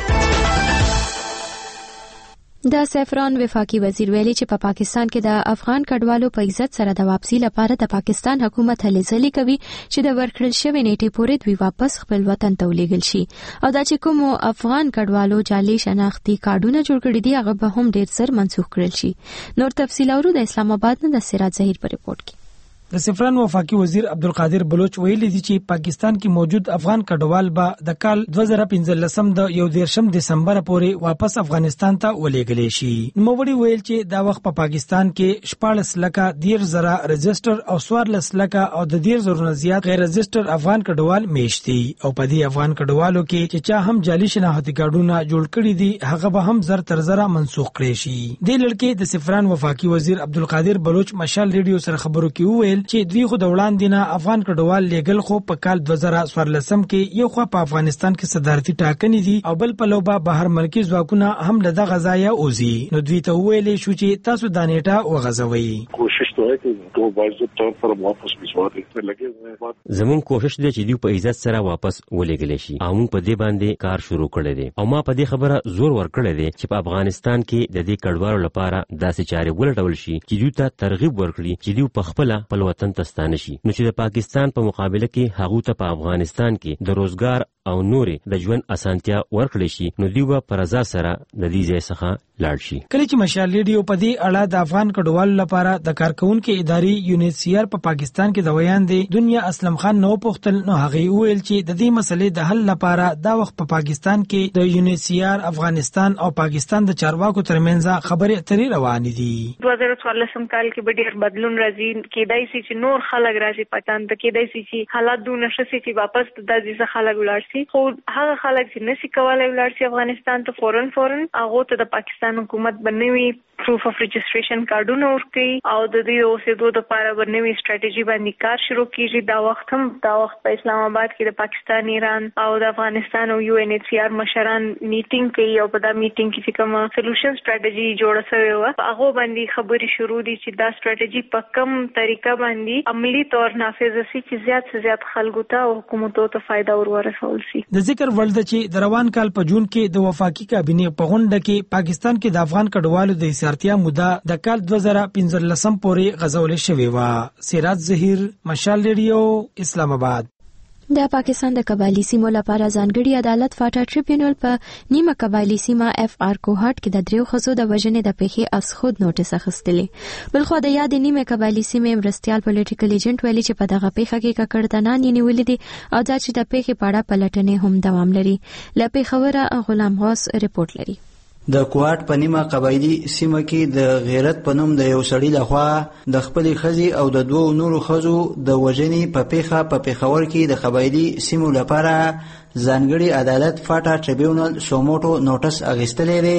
د سیفران وفاقي وزیر ویلي چې په پا پاکستان کې د افغان کډوالو په عزت سره د واپسی لپاره د پاکستان حکومت هلې ځلې کوي چې د ورکړل شوی نیټې پورې دوی واپس خپل وطن ته ولېږل شي او دا چې کوم افغان کډوالو جعلي شناختي کارډونه جوړ کړي دي هغه به هم ډېر زر منسوخ کړل شي. نور تفصیل اورو د اسلام آباد نه د سراج ظهیر په ریپورت کې. د سفران وفاقي وزیر عبدالقادر بلوچ ویلي دي چې پاکستان کې موجود افغان کډوال به د کال دوه زره پنځلسم د یو دیرشم دسمبر پورې واپس افغانستان ته ولېږل شي. نوموړي ویل چې دا وخت په پاکستان کې شپاړس لکه دېرش زره رجسټر او څوارلس لکه او د دېرش زرو نه زیات غیر رجسټر افغان کډوال میشت دي او په دې افغان کډوالو کې چې چا هم جعلي شناختي کارډونه جوړ کړي دي هغه به هم زر تر زره منسوخ کړي شي. د لړکې د سفران وفاقي وزیر عبدالقادر بلوچ مشال ریډیو سره خبرو کې وویل چې دوی خو د وړاندې نه افغان کډوال لیږل خو په کال دوه زره څوارلسم کې یو خوا په افغانستان کې صدارتي ټاکنې دي او بل پلو به بهر ملکي ځواکونه هم له دغه ځایه وځي، نو دوی ته وویلې شو چې تاسو دا نیټه وغځوئ. کوشش تو ہے چې دو باعزت طور پر واپس بھجوا دیں لګي. زمون کوشش دی چې دوی په عزت سره واپس ولېږل شي او موږ په دې باندې کار شروع کړی دی او ما په دې خبره زور ورکړی دی چې په افغانستان کې د دې کډوالو لپاره داسې چارې ولټول شي چې دوی ته ترغیب ورکړي چې دوی په خپل خپل وطن ته ستانه شي، نو چې د پاکستان په مقابله کې هغه ته په افغانستان کې د روزګار او نورې د ژوند اسانتیا ورکړي شي، نو دوی به په رضا سره د دې ځای څخه لاړ شي. کله چې مشال ریډیو په دې اړه د افغان کډوالو لپاره د کارکونکو ادارې یونیسیار په پاکستان کې د ویان دی دنیا اسلم خان نو پختل نو هغه ویل چې د دې مسلې د حل لپاره دا وخت په پاکستان کې د یونیسیار افغانستان او پاکستان د چارواکو ترمنځ خبرې اترې روانې دي. دوه زره څوارلسم کال کې به ډېر بدلون راځي، کېدای شي چې نور خلک راځي پاکستان ته، کېدای شي چې حالات دونه ښه شي چې واپس د دې خلک ولاړ شي، خو هغه خلک چې نشي کولای ولاړ شي افغانستان ته فورن فورن هغه ته د پاکستان حکومت بنوي پروف اف رجسټریشن کارډونه ورکړي او د دې اوسېدو لپاره بنوي سټریټیجي باندې کار شروع کیږي. دا وخت هم دا وخت په اسلام آباد کې د پاکستان، ایران او د افغانستان او یو ان ایچ سی آر مشران میټینګ کوي او په دا میټینګ کې چې کوم سولوشن سټریټیجي جوړه شوې وه هغه باندې خبرې شروع دي چې دا سټریټیجي په کوم طریقه باندې عملی طور نافذ شي چې زیات څه زیات خلکو ته او حکومتو ته فائدہ ورسول شي. د ذکر ولد چې د روان کال په جون کې د وفاقي کابینې په غونډه کې پاکستان کې د افغان کډوالو د اسارتیا موده د کال دوه زره پنځلسم پورې غځول شوې وه. سراج ظهیر، مشال ریډیو، اسلام آباد. د پاکستان د قبایلی سیمو لپاره ځانګړي عدالت فاټا ټریبیونل په نیمه قبایلی سیمه اف آر کوهاټ کې د دریو ښځو د وژنې د پیښې از خود نوټس اخیستلې. بلخو د یاد نیمه قبایلی سیمې مرستیال پولیټیکل ایجنټ ویلي چې په دغه پیښه کې ککړتنان یې نیولې دي او دا چې د پیښې په اړه پلټنې هم دوام لري. له پیښوره غلام غوث ریپورت لري. د کوهاټ په نیمه قبایلی سیمه کې د غیرت په نوم د یو سړي لخوا د خپلې ښځې او د دوو نورو ښځو د وژنې په پیښه په پیښور کې د قبایلی سیمو لپاره ځانګړي عدالت فاټا ټریبیونل سوموټو نوټس اخیستلی دی.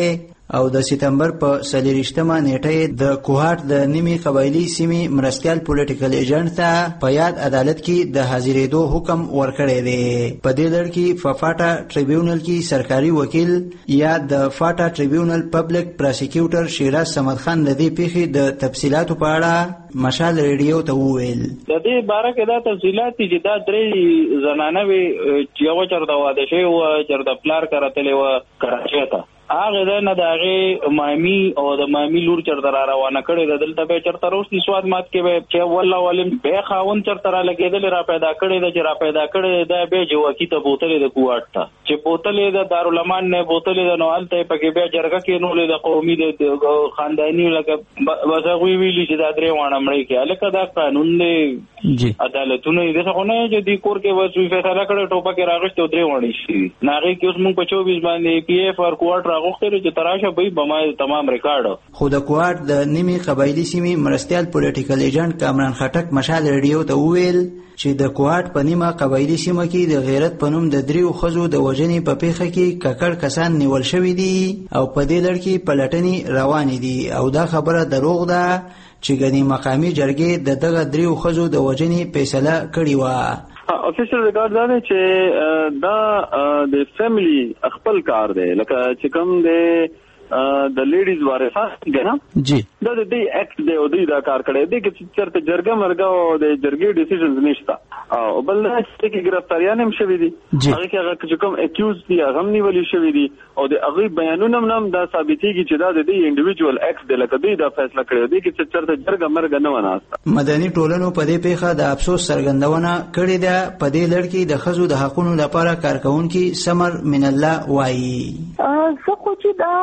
او د سپتمبر په څلورویشتمه نیټه د کوهاټ د نیمي قبایلی سیمې مرستیال پولیټیکل ایجنټ ته په یاد عدالت کې د حاضرېدو حکم ورکړی دی. په دې لړ کې په فاټا ټریبیونل کې سرکاري وکیل یا د فاټا ټریبیونل پبلک پراسیکیوټر شیراز صمد خان د دې پیښې د تفصیلاتو په اړه مشال ریډیو ته وویل. د دې باره کې دا تفصیلات چې دا درې زنانه وي چې یو چرته واده شوی و چرته پلار کراتلې و کراچۍ ته هغه د نه د هغې مامي او د مامي لور چرته را روانه کړې ده. دلته به چرته روستي سواد مات کې به چې والله ولیم بیا خاوند چرته را لګېدلې را پیدا کړې ده چې را پیدا کړې ده بیا جوکي ته بوتلې د کوهاټ ته چې بوتلې د دارالمان نه بوتلې د نو هلته یې پکې بیا جرګه کېنولې د قومي د خانداني لکه بس هغوی ویلي چې دا درې واړه مړې کې هلکه دا قانون دی عدالتونه یې داسې خو نه چې دوی کور کې بس فیصله کړې ټوپکې راغوښتې او درې واړې شي نه هغې کې اوس مونږ په چوبیس باندې پی ایف اور کوهاټ غوښتل چې تراشه به بما تمام ریکارډ. خو د کوهاټ د نیمي قبایلی سیمې مرستیال پولیټیکل ایجنټ کامران خټک مشال ریډیو ته وویل چې د کوهاټ په نیمه قبایلی سیمه کې د غیرت په نوم د دریو ښځو د وژنې په پیښه کې ککړ کسان نیول شوي دي او په دې لړ کې پلټنې روانې دي او دا خبره دروغ ده چې ګنې مقامي جرګې د دغه دریو ښځو د وژنې فیصله کړې وه. افیشل ریکارډ دا دی چې دا د فیملی خپل کار دی لکه چې کوم دی د لیډیز وارثان دی نه جی دا د دې اکټ دی او دوی دا کار کړی دی چې چېرته جرګه مرګه او د جرګې ډیسیژنز نشته او بل دا چې ګرفتاریان هم شوي دي هغې کې هغه چې کوم اکیوز دي هغه هم نیولي شوي دي او د هغوی بیانونه هم هم دا ثابتېږي چې دا د دې انډیویجوال اکټ دی لکه دوی دا فیصله کړې دی چې چېرته جرګه مرګه نه وه ناسته. مدني ټولنو په دې پیښه د افسوس څرګندونه کړې ده. په دې لړ کې د ښځو د حقونو لپاره کارکوونکي سمر من الله وایي زه خو چې دا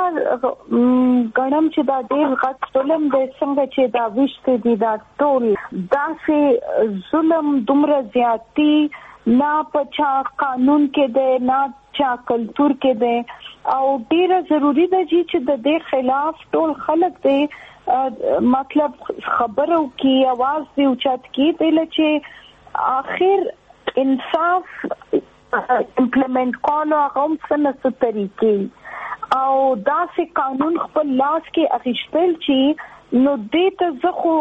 ګڼم چې دا ډېر غټ ظلم دی څنګه چې دا ویشتې دي دا ټول داسې ظلم دومره زیاتي نه په چا قانون کې دی نه چا کلتور کې دی او ډېره ضروري ده چې د دې خلاف ټول خلک دی مطلب خبرو کی आवाज دی اوچت کی دله چې آخر انصاف امپلیمنٹ کولو هغه څه نه طریقې او داسې قانون خپل لاس کې اخیستل چې نو دې ته زه خو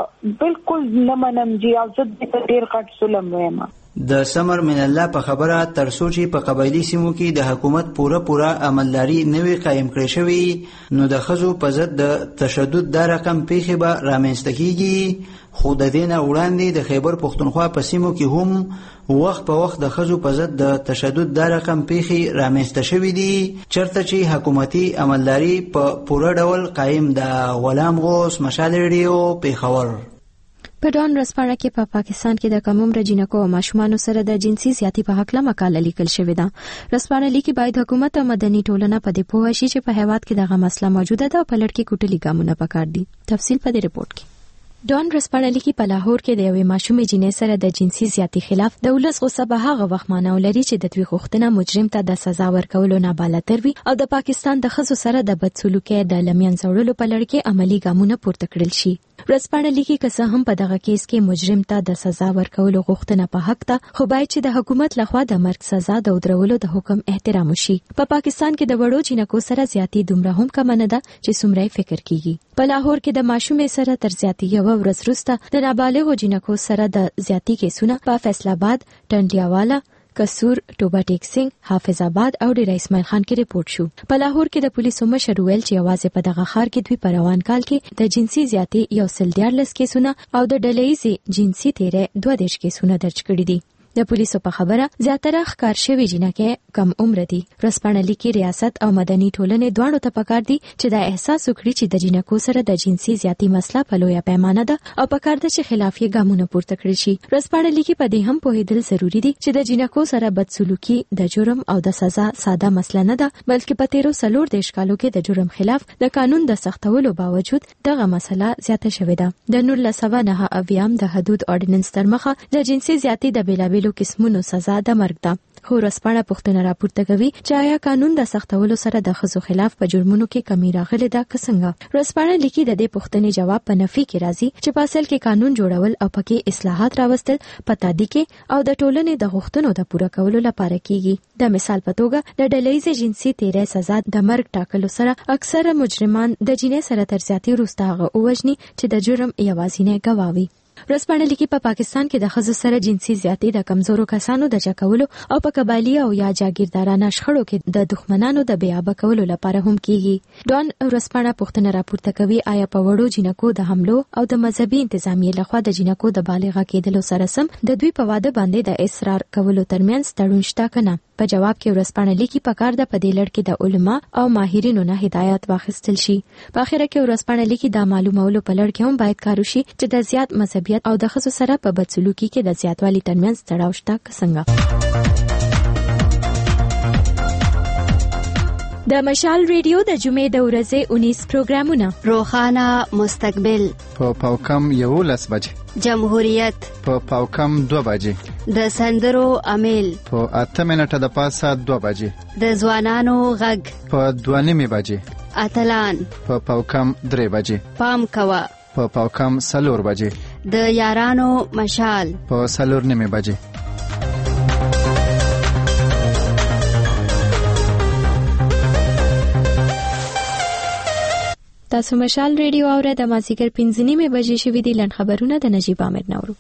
بالکل نه منم جی او زه دې ته ډېر غټ ظلم وایم. د سمر من الله په خبره تر څو چې په قبایلی سیمو کې د حکومت پوره پوره عملداري نوي قایم کړی شوی نو د ښځو په ضد د تشدد دا رقم پیښې به رامنځته کیږي. خو د دې نه وړاندې د خیبر پښتونخوا په سیمو کې هم وخت په وخت د ښځو په ضد د تشدد دا رقم پیښې رامنځته شوي دي چېرته چې حکومتي عملداري په پوره ډول قایم ده. غلام غوث مشال ریډیو پیښور. په ډان رسپاړه کې په پا پاکستان کې د کم عمر جنکو او ماشومانو سره د جنسي زیاتی په حق له مقاله لیکل شوې ده. رسپاړه لیکي باید حکومت او مدني ټولنه په دې پوه شي چې په هیواد کې دغه مسله موجوده ده او په لړ کې کوټلي ګامونه پکار دي. تفصیل په دې رپورت کې. ډان رسپاړه لیکي په لاهور کې د یوې ماشومې جنې سره د جنسي زیاتی خلاف د ولس غوسه به هغه وخت مانو لري چې د دوی غوښتنه مجرم ته د سزا ورکولو نه بالاتر وي او د پاکستان د ښځو سره د بدسلوکۍ د لمینځه وړلو په لړ کې عملی ګامونه پورته کړل شي. رسپاړه لیکي که څه هم په دغه کیس کې مجرم ته د سزا ورکولو غوښتنه په حق ده خو باید چې د حکومت لخوا د مرګ سزا د ودرولو د حکم احترام وشي. په پا پاکستان کې د وړو جنکو سره زیاتی دومره هم کم نه ده چې څومره فکر کیږي. په لاهور کې د ماشومې سره تر زیاتی یو ورځ وروسته د نابالغو جنکو سره د زیاتی کیسونه په فیصل آباد، ټنډیاواله، کسور، ټوبا ټیکسنګ، حافظ آباد او ډیر اسماعیل خان کې ریپورت شو. په لاهور کې د پولیسو مشر ویل چې یوازې په دغه ښار کې دوی په روان کال کې د جنسي زیاتی یو سل دیارلس کیسونه او د ډلهییزې جنسي تیرې دوه دېرش کیسونه درج کړي دي. د پولیسو په خبره زیاتره ښکار شوي جنکې کم عمر دي. رسپاړه لیکي ریاست او مدني ټولنې دواړو ته پکار دي چې دا احساس وکړي چې د جنکو سره د جنسي زیاتی مسله په لویه پیمانه ده او پکار ده چې خلاف یې ګامونه پورته کړي شي. رسپاړه لیکي په دې هم پوهېدل ضروری دي چې د جنکو سره بدسلوکي د جرم او د سزا ساده مسله نه ده بلکې په تیرو څلور دېرش کالو کې د جرم خلاف د قانون د سختولو باوجود دغه مسله زیاته شوې ده. د نولس سوه نهه اویایم د حدود اورډیننس تر مخه د جنسي زیاتی د بیلابیلو قسمونو سزا د مرګ ده. خو ورځپاڼه پوښتنه راپورته کوي چې آیا قانون د سختولو سره د ښځو خلاف په جرمونو کې کمی راغلې ده که څنګه. ورځپاڼه لیکي د دې پوښتنې جواب په نفي کې راځي چې په اصل کې قانون جوړول او پکې اصلاحات راوستل په تادی کې او د ټولنې د غوښتنو د پوره کولو لپاره کیږي. د مثال په توګه د ډلهییزې جنسي تیری سزا د مرګ ټاکلو سره اکثره مجرمان د جنې سره تر زیاتي وروسته هغه ووژني چې د جرم یوازینی ګواه وي. ورځپاڼه لیکي په پاکستان کې د ښځو سره جنسي زیاتي د کمزورو کسانو د چکولو او په قبایلي او یا جاګیردارانه شخړو کې د دښمنانو د بیابه کولو لپاره هم کیږي. ډان ورځپاڼه پوښتنه راپورته کوي آیا په وړو جنکو د حملو او د مذهبي انتظامیې لخوا د جنکو د بالغه کېدلو سره سم د دوی په واده باندې د اصرار کولو ترمنځ تړون شته که نه. په جواب کې ورځپاڼه لیکي پکار ده په دې لړ کې د علما او ماهرینو نه هدایت واخیستل شي. په اخر کې ورځپاڼه لیکي دا معلومولو په لړ کې هم باید کار وشي چې د زیات مذهبیت او د ښځو سره په بدسلوکي کې د زیاتوالي ترمنځ تړاو شته که څنګه. د مشال ریډیو د جمعې د ورځې اونیس پروګرامونه: روخانه مستقبل په پاوکم یولس بجې، جمهوریت په پاوکم دو بجې، د سندرو امیل په اته منټه د پاسه دو بجې، د ځوانانو غږ په دوه نیمې بجې، اتلان په پاوکم درې بجې، پام کوه په پاوکم څلور بجې، د یارانو مشال په څلور نیمې بجې. تاسو مشال ریډیو اورئ. د مازیګر پنځه نیمې بجې شوې دي. لنډ خبرونه د نجیب احمد نورو.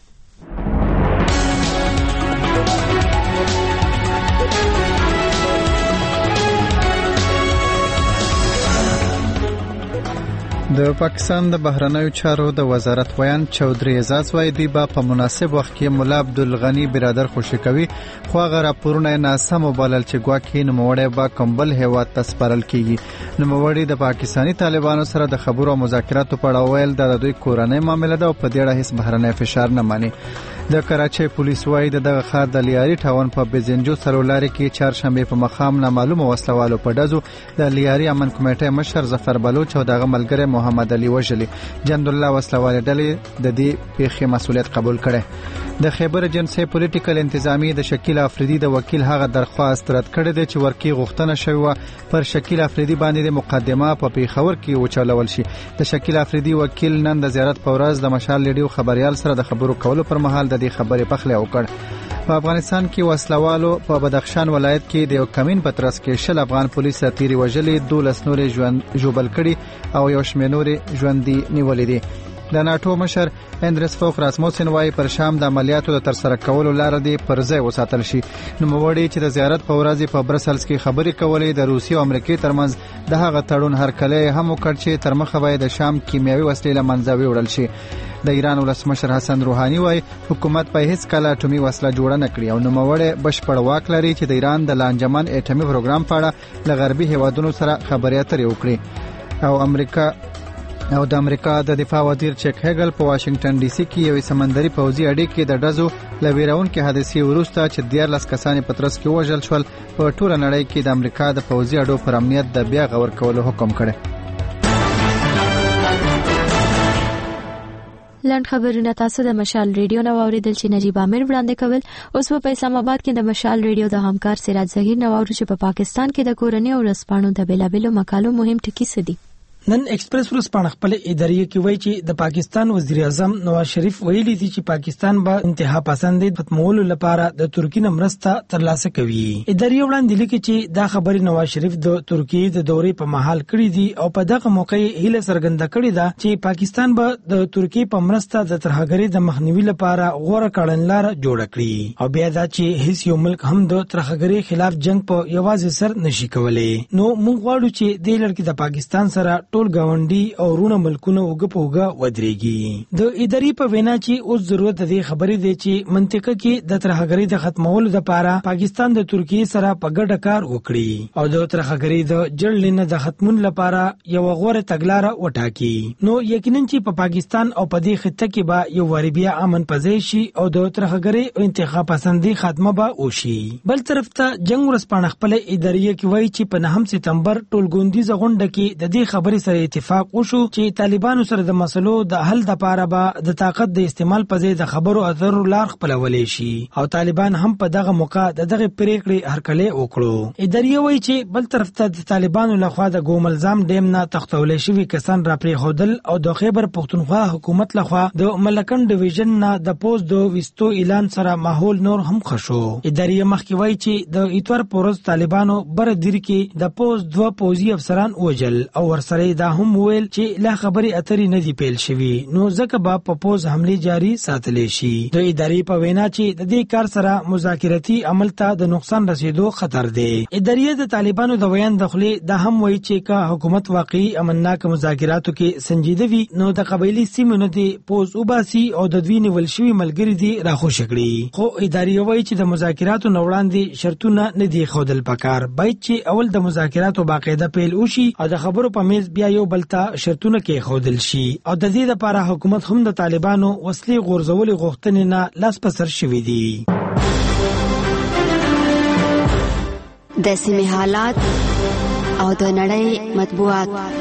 د پاکستان د بهرنیو چارو د وزارت ویان چودري اعزاز وایي دوی به په مناسب وخت کې مولا عبدالغنی برادر خوشی کوي، خو هغه راپورونه ناسم وبلل چې ګواکې نوموړی به کمبل هیواد ته سپارل کیږي. نوموړی د پاکستانی طالبانو سره د خبرو او مذاکراتو په اړه ویل د دوی کورنۍ معاملې ده او په دې اړه هیڅ بهرنی فشار نه ماني. د کراچۍ پولیس وایي دغه ښار د لیاري ټاون په بزنجو سرولاري کې چهارشنبه په مخام نامعلومه وسلوالو په ډزو د لیاري امن کمیټې مشر ظفر بلوچ او دغه ملګری محمد علي وژلي. جند الله وسلوال ډلې د دې پیښې مسؤلیت قبول کړي. د خیبر جنسي پولیټیکل انتظامی د شکیل افریدي د وکیل هغه درخواست رد کړی دی چې ورکی غوښتنه شوی پر شکیل افریدي باندې د مقدمه په پیښور کې وچلول شي. د شکیل افریدي وکیل نن د زیارت په ورځ د مشال ریډیو خبريال سره د خبرو کولو پر مهال د دې خبرې پخلی وکړ. په افغانستان کې وسلوالو په بدخشان ولایت کې د یو کمین په ترڅ کې شل افغان پولیس تیری وژلي، دولس نورې ژوند ژوبل کړي او یو شمېر نورې ژوندي نیولې دي. د ناتو مشر اندرس فوخ راسموسن وايي پر شام د عملیاتو د ترسره کولو لار دی پر ځای وساتل شي. نو موړي چې د زیارت په ورځ په برسلز کې خبرې کولې د روسیې او امریکای ترمنځ د هغه تړون هرکله هم وکړ چې تر مخه وای د شام کیمیاوي وسلې لمنځه وړل شي. د ایران ولسمشر حسن روحاني وايي حکومت په هیڅ کله اټومي وسله جوړه نه کړي او نو موړي بشپړ واک لري چې د ایران د لانجمن اټومي پروګرام په اړه له غربي هیوادونو سره خبرې اترې وکړي. او امریکا او د امریکا د دفاع وزیر چک هیګل په واشنگټن ډي سي کې یو سمندري پوځي اډې کې د ډزو لویرونکو حادثې وروسته چې دیارلس کسان په ترڅ کې وژل شول په ټوله نړۍ کې د امریکا د پوځي اډو پر امنیت د بیا غور کولو حکم کړی. لاند خبرونه تاسو د مشال ریډیو نو اوریدل چې نجیب امیر وړاندې کول. اوس په اسلام آباد کې د مشال ریډیو د همکار سراج ظهیر نو اورو چې په پاکستان کې د کورنۍ او رسپانو د بیلابلو مقالو مهم ټکي سدي. نن ایکسپریس ورځپاڼه خپل ادارې کې وایي چې د پاکستان وزیر اعظم نواز شریف ویلي دي چې پاکستان به انتها پسندۍ ختمولو لپاره د ترکیې مرسته ترلاسه کوي. ادارې وړاندې لیکي چې دا خبرې نواز شریف د ترکیې د دورې په محل کړې دي او په دغه موقع هیله څرګنده کړې ده چې پاکستان به د ترکیې په مرسته د ترهګرۍ د مخنیوي لپاره غوړه کړنلار جوړ کړي او بیا دا چې هیڅ یو ملک هم د ترهګرۍ خلاف جنگ په یوازې سر نشي کولای. نو موږ غواړو چې د لړ کې د پاکستان سره ټول گاونډي او رونه ملکونه وګ په وګ ودرېږي. د ادارې په وینا چې اوس ضرورت دی خبرې دی چې منطقه کې د ترهګرۍ د ختمولو لپاره پاکستان د ترکیې سره په ګډه کار وکړي او د ترهګرۍ د جړلینه د ختمون لپاره یو غوړه تګلارې وټاکي. نو یقینا چې په پاکستان او په دې خطه کې به یو وری بیا امن پځای شي او د ترهګرۍ او انتخاب پسندۍ خاتمه به وشي. بل طرف ته جنگ ورسپانه خپل ادارې کې وایي چې په نهم سپتمبر ټولګوندیزه غونډه کې د دې خبرې ډلې سره اتفاق وشو چې طالبانو سره د مسلو د حل لپاره به د طاقت د استعمال په ځای د خبرو اترو لار خپلولې شي او طالبان هم په دغه موقع د دغه پریکړې هرکلی وکړو. اداري وایي چې بل طرف ته د طالبانو لخوا د ګوملزام ډیم نه تختولې شوي کسان راپرېښودل او د خیبر پښتونخوا حکومت لخوا د ملکن ډیویژن نه د پوز د وستو اعلان سره ماحول نور هم خشو. اداري مخکې وایي چې د اتوار پورز طالبانو بر دیر کې د پوز دوه پوزي افسران وجل او ورسره دا هم ویل چې لا خبري اترې نه دی پیل شوی نو ځکه به په پوز حمله جاری ساتلې شي. د اداري په وینا چې د دې کار سره مذاکرتي عمل ته د نقصان رسیدو خطر دی. اداري د طالبانو د بیان دخلي دا هم وایي چې کا حکومت واقعي امنناک مذاکراتو کې سنجیده وي نو د قبایلی سیمو نه دی پوز وباسي او د دوی نیول شوي ملګری دي راخوشي کړي. خو اداري وایي چې د مذاکراتو نه وړاندې شرطونه نه دي ښودل پکار باید چې اول د مذاکراتو باقاعده پیل وشي او د خبرو په میز بیا یو بل ته شرطونه کې ښودل شي او د دې لپاره حکومت هم د طالبانو وسلې غورځولې غوښتنې نه لاس په سر شوي دي. د سیمې حالات او د نړۍ مطبوعات.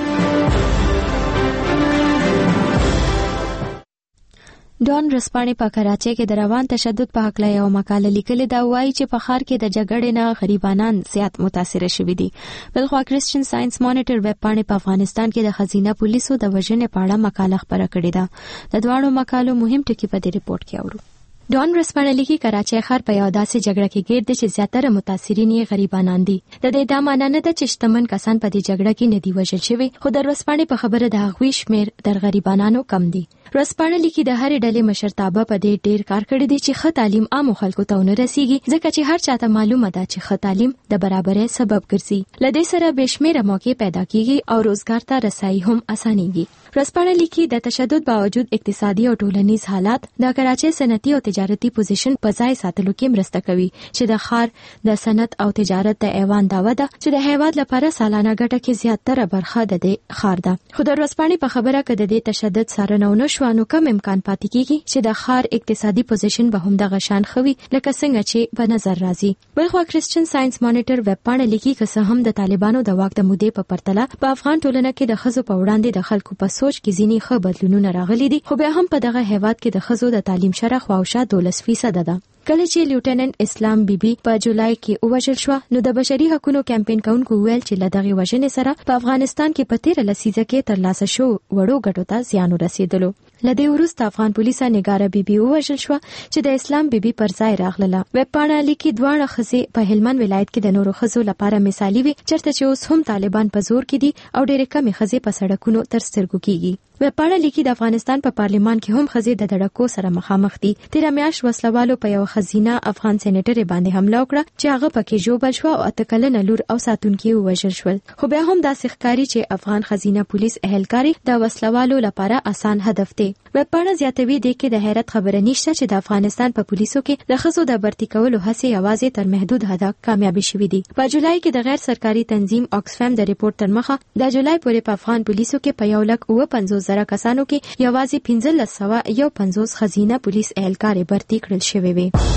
ډان رسپانې په کراچۍ کې د روان تشدد په حق له یو مقاله لیکلې دا وایي چې په ښار کې د جګړې نه غریبانان زیات متاثره شوي دي. بلخوا کرسچن ساينس مانیټر ویب پاڼې په افغانستان کې د خزینه پولیسو د وژنې په اړه مقاله خپره کړې ده. د دواړو مقالو مهم ټکي په دې ریپورت کې اورو. ډان رسپانې لیکي کراچۍ ښار په یو داسې جګړه کې ګیر دی چې زیاتره متاثرین یې غریبانان دي. د دې دا معنی نه ده چې شتمن کسان په دې جګړه کې نه دي وژل شوي خو د رسپانې په خبره د هغوی شمیر در غریبانانو کم دي. رسپانې لیکي د هرې ډلې مشرتابه په دې ډیر کار کړی دی چې ښه تعلیم عامو خلکو ته ونه رسیږي ځکه چې هر چاته معلومه ده چې ښه تعلیم د برابرۍ سبب ګرځي. له دې سره بې شمیره موقع پیدا کیږي او روزګار ته رسایي هم اسانیږي. رسپانې لیکي د تشدد باوجود اقتصادي او ټولنیز حالات د کراچۍ صنعتي او تجارتي پوزیشن په ځای ساتلو کې مرسته کوي چې د ښار د صنعت او تجارت د ایوان دعوه ده چې د هیواد لپاره سالانه ګټه کې زیاتره برخه د دې ښار ده. خو د رسپانې په خبره کې د دې تشدد څارنه ونه شوه نو کم امکان پاتې کیږي چې د ښار اقتصادي پوزیشن به هم دغه شان خوي لکه څنګه چې په نظر راځي. بلخوا کرسچن ساينس مانیټر ویب پاڼه لیکي که څه هم د طالبانو د واک د مودې په پرتله په افغان ټولنه کې د ښځو په وړاندې د خلکو په سوچ کې ځینې ښه بدلونونه راغلي دي خو بیا هم په دغه هیواد کې د ښځو د تعلیم شرح خواوشا دولس فیصد ده. کله چې لیوټیننټ اسلام بیبي په جولای کې وژل شو نو د بشري حقوقو کمپاین کوونکو ویل چې له دغه وژنې سره په افغانستان کې په تیره لسیزه کې ترلاسه شو وړو ګټو ته زیان ورسېدلو. لدې وروسته افغان پولیسه نگاره بیبي وژل شو چې د اسلام بیبي پر ځای راغله. ویب پاڼه لیکي دواړه ښځې په هلمند ولایت کې د نورو ښځو لپاره مثالي وي چېرته چې اوس هم طالبان په زور کې دي او ډېرې کمې ښځې په سړکونو تر سترګو کېږي. ویب پاڼه لیکي د افغانستان په پارلیمان کې هم ښځې د دړکو سره مخامخ دي. تیره میاشت وسلوالو په یو ښځینه افغان سېنیټرې باندې حمله وکړه چې هغه پکې ژوبل شو او اته کلنه لور او ساتونکي ووژل شول. خو بیا هم داسې ښکاري چې افغان ښځینه پولیس اهلکاري د وسلوالو لپاره آسان هدف دی. ویب پاڼه زیاتوي دی کې د حیرت خبره نشته چې د افغانستان په پولیسو کې د ښځو د برتي کولو هڅې یوازې تر محدود حده کامیابي شوې دي. په جولای کې د غیر سرکاري تنظیم آکسفام د ریپورت تر مخه د جولای پورې په افغان پولیسو کې په یو لک اوه پنځوس زره کسانو کې یوازې پنځلس سوه یو پنځوس ښځینه پولیس اهلکارې برتي کړل شوې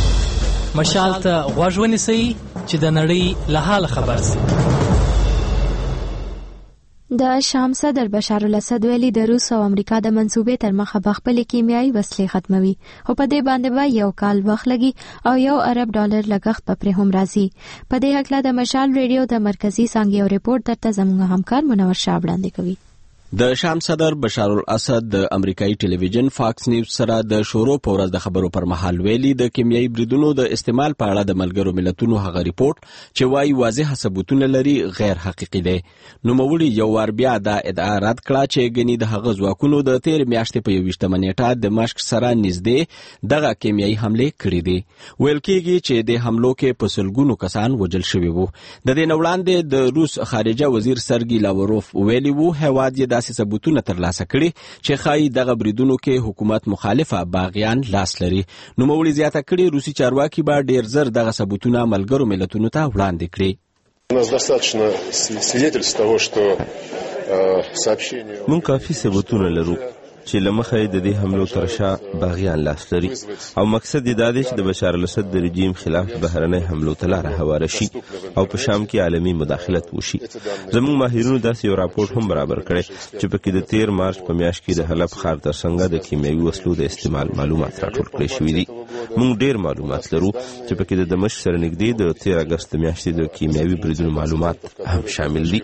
وي. مشال ته غوږ ونیسئ چې د نړۍ له حاله خبر شئ. د شام صدر بشار الاسد ویلي د روس او امریکا د منصوبې تر مخه به خپل کیمیاوي وسلې ختموي خو په دې باندې به یو کال وخت لګي او یو ارب ډالر لګښت په پرې هم راځي. په دې هکله د مشال ریډیو د مرکزی څانګې یو ریپورت درته زموږ همکار منور شاه وړاندې کوي. د شام صدر بشار الاسد د امریکایي ټلویزیون فاکس نیوز سره د شورو په ورځ د خبرو پر مهال ویلي د کیمیاوي بریدونو د استعمال په اړه د ملګرو ملتونو هغه ریپورت چې وايي واضح ثبوتونه لري غیر حقیقي دی. نوموړي یو وار بیا دا ادعا رد کړه چې ګني د هغه ځواکونو د تیر میاشتې په یوویشتمه نیټه د مشق سره نږدې دغه کیمیاوي حمله کړې دي. ویل کېږي چې د حملو کې په سلګونو کسان وژل شوي وو. د دې نه وړاندې د روس خارجه وزیر سرګي لاوروف ویلي وو هیواد یې داسې ثبوتونه ترلاسه کړي چې ښایي دغه بریدونو کې حکومت مخالفه باغیان لاس لري. نوموړي زیاته کړي روسي چارواکي به ډېر زر دغه ثبوتونه ملګرو ملتونو ته وړاندې کړي. موږ کافي ثبوتونه لرو چې لمخه د دې حملو ترشا باغیان لاس لري او مقصد یې دا دی چې د بشار الاسد د رژیم خلاف بهرنۍ حملو ته لاره هواره شي او په شام کې عالمي مداخلت وشي. زموږ ماهرینو داسې یو راپور هم برابر کړی چې پکې د تیر مارچ په میاشت کې د حلب ښار ترڅنګ د کیمیاوي وسلو د استعمال معلومات راټول کړی شوي دي. موږ ډیر معلومات لرو چې پکې د دمشق سره نږدې د تیر اگست میاشتې د کیمیاوي بریدونو معلومات هم شامل دي.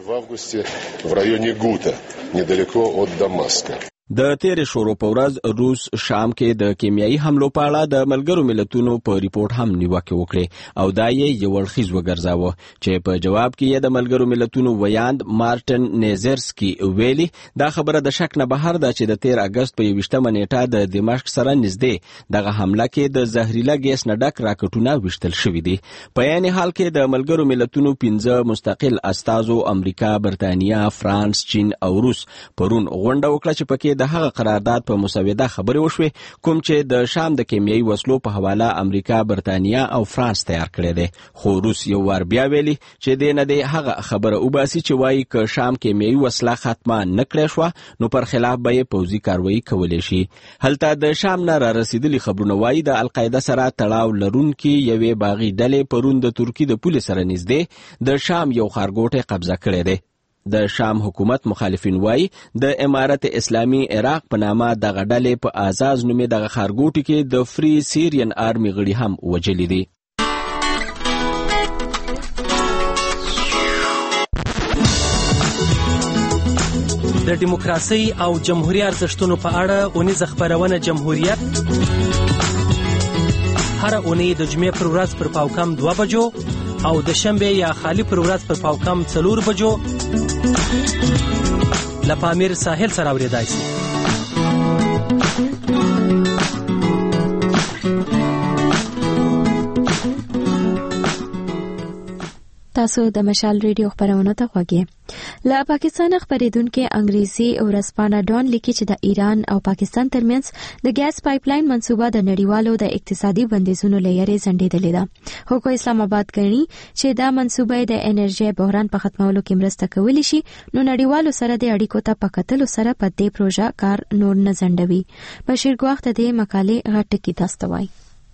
د تیر شورو په ورځ روس شام کې د کیمیاوي حملو په اړه د ملګرو ملتونو په ریپورت هم نیوکه وکړه او دا یې یو اړخیز وګرځاوه چې په جواب کې د ملګرو ملتونو ویاند مارټن نیزرسکي ویلي دا خبره د شک نه بهر ده چې د تیر اگست په یوویشتمه نیټه د دمشق سره نږدې دغه حمله کې د زهرجنه ګیس نه ډک راکټونه وشتل شوي دي. په عین حال کې د ملګرو ملتونو پنځه مستقل استازو امریکا، برتانیا، فرانس، چین او روس پرون غونډه وکړه چې پکې د هغه قرارداد په مسوده خبرې وشوې کوم چې د شام د کیمیاوي وسلو په حواله امریکا، برتانیا او فرانس تیار کړی دی. خو روس یو وار بیا ویلي چې د نه دی هغه خبره وباسي چې وایي که شام کیمیاوي وسله ختمه نه کړې شوه نو پر خلاف به یې پوځي کاروایی کولی شي. هلته د شام نه را رسیدلي خبرونه وایي د القاعده سره تړاو لرونکي یوې باغي ډلې پرون د ترکیې د پولې سره نږدې د شام یو ښارګوټی قبضه کړی دی. د شام حکومت مخالفین وایي د امارت اسلامي عراق په نامه دغه ډلې په آزاز نومې دغه ښارګوټي کې د فری سیرین آرمي غړي هم وژلي دي. د دیموکراسي او جمهوریت ارزښتونو په اړه اونیزه خپرونه جمهوریت هر اونۍ د جمعې پر ورځ پر پاوکم دوه بجو او د شنبه یا خالی پر ورځ پر پاوکم څلور بجو لپامیر ساحل سره اوریدای شي. تاسو د مشال ریډیو خبرونه ته خوږی له پاکستان خبرېدونکو انګریزي ورځپاڼه ډان لیکي چې د ایران او پاکستان ترمنځ د ګیس پایپلاین منصوبه د نړیوالو د اقتصادي بندیزونو لپاره ځنډېدلې ده. خو اسلام آباد کوي چې دا منصوبه د انرژي بحران په ختمولو کې مرسته کولی شي نو نړیوالو سره د اړیکو ته پکتلو سره په دې پروژه کار نور نه ځنډوي. بشیر ګواخ ته د مقالې غټ کی تاستوي.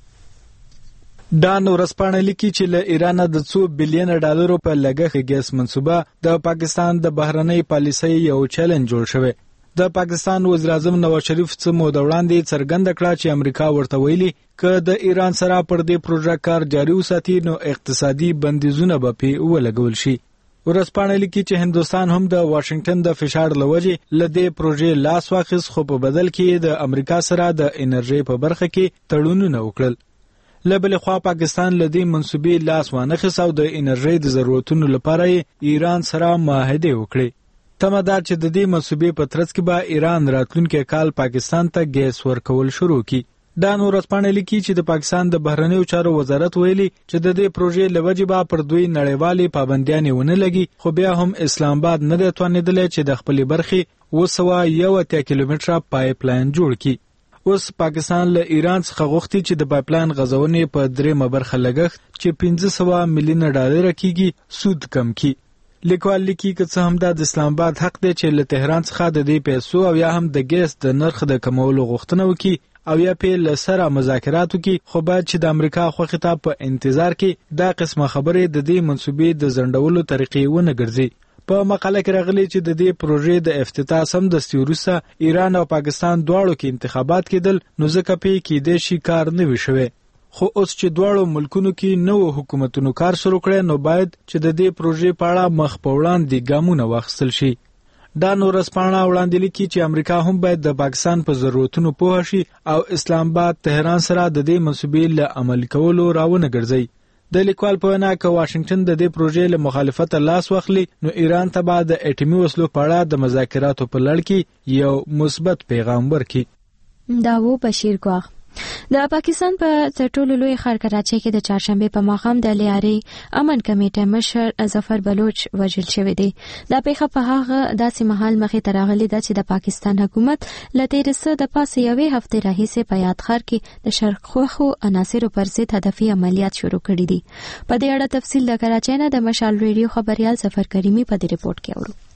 ډان ورځپاڼه لیکي چې له ایران د څو بلین ډالرو په لګښت ګیس منصوبه د پاکستان د بهرنۍ پالیسۍ یو چیلنج جوړ شوی. د پاکستان وزیر اعظم نواز شریف څه موده وړاندې څرګنده کړه چې امریکا ورته ویلي که د ایران سره پر دې پروژه کار جاري وساتي نو اقتصادي بندیزونه به پې ولګول شي. ورځپاڼه لیکي چې هندوستان هم د واشنگټن د فشار لوجې له دې پروژې لاس واخیست خو په بدل کې د امریکا سره د انرژي په برخه کې تړونونه وکړل. لبل خوا پاکستان لدی منسوبي لاس وانه خساو د انرژي د ضرورتونو لپاره ایران سره معاهده وکړي. تمدار چې د دې منسوبي په ترڅ کې به ایران راتلونکي کال پاکستان ته ګیس ورکول شروع کړي. دا نور ورځپاڼه لیکي چې د پاکستان د بهرنیو چارو وزارت ویلي چې د دې پروژې لوجې به پر دوی نړیوالې پابندیاں ونه لګي خو بیا هم اسلام آباد نه توانیدل چې د خپل برخي وسوه یو اتیا کیلومتره پایپ لاین جوړ کړي. اوس پاکستان له ایران څخه غوښتي چې د پایپلاین غځونې په درېمه برخه لګښت چې پنځه سوه میلیونه ډالر کېږي سود کم کړي. لیکوال لیکي که څه هم د اسلام آباد حق دی چې له تهران څخه د دې پیسو او یا هم د ګیس د نرخ د کمولو غوښتنه وکړي او یا په لسره مذاکرات وکړي خو باید چې د امریکا خوښه ته په انتظار کې دا قسمه خبرې د دې منسوبې د ځنډولو طریقې ونه ګرځي. په مقاله کې راغلي چې د دې پروژې د افتتاح سم دستي وروسته ایران او پاکستان دواړو کې انتخابات کېدل نو ځکه پې کېدای شي کار نه وي شوی. خو اوس چې دواړو ملکونو کې نوو حکومتونو کار شروع کړي نو باید چې د دې پروژې په اړه مخ په وړاندې ګامونه واخیستل شي. دا نور ورځپاڼه وړاندې لیکي چې امریکا هم باید د پاکستان په ضرورتونو پوه شي او اسلام آباد تهران سره د دې منسوبې له عملي کولو راونه ګرځي. د لیکوال په وینا که واشنگټن د دې پروژې له مخالفت لاس واخلي نو ایران ته به د اټومي وسلو په اړه د مذاکراتو په لړ کې یو مثبت پیغام ورکړي. دا و بشیر ګواخ. د پاکستان په ټولو لوی ښار کراچۍ کې د چهارشنبه په ماښام د لیاري امن کمیټې مشر ظفر بلوچ وژل شوی دی. دا پیښه په هغه داسې مهال مخې ته راغلې ده چې د پاکستان حکومت له تېر څه د پاسه یوې هفتې راهیسې په یاد ښار کې د شرق خوښو عناصرو پر ضد هدفي عملیات شروع کړي دي. په دې اړه تفصیل د کراچۍ نه د مشال ریډیو خبريال ظفر کریمي په دې ریپورت کې اورو.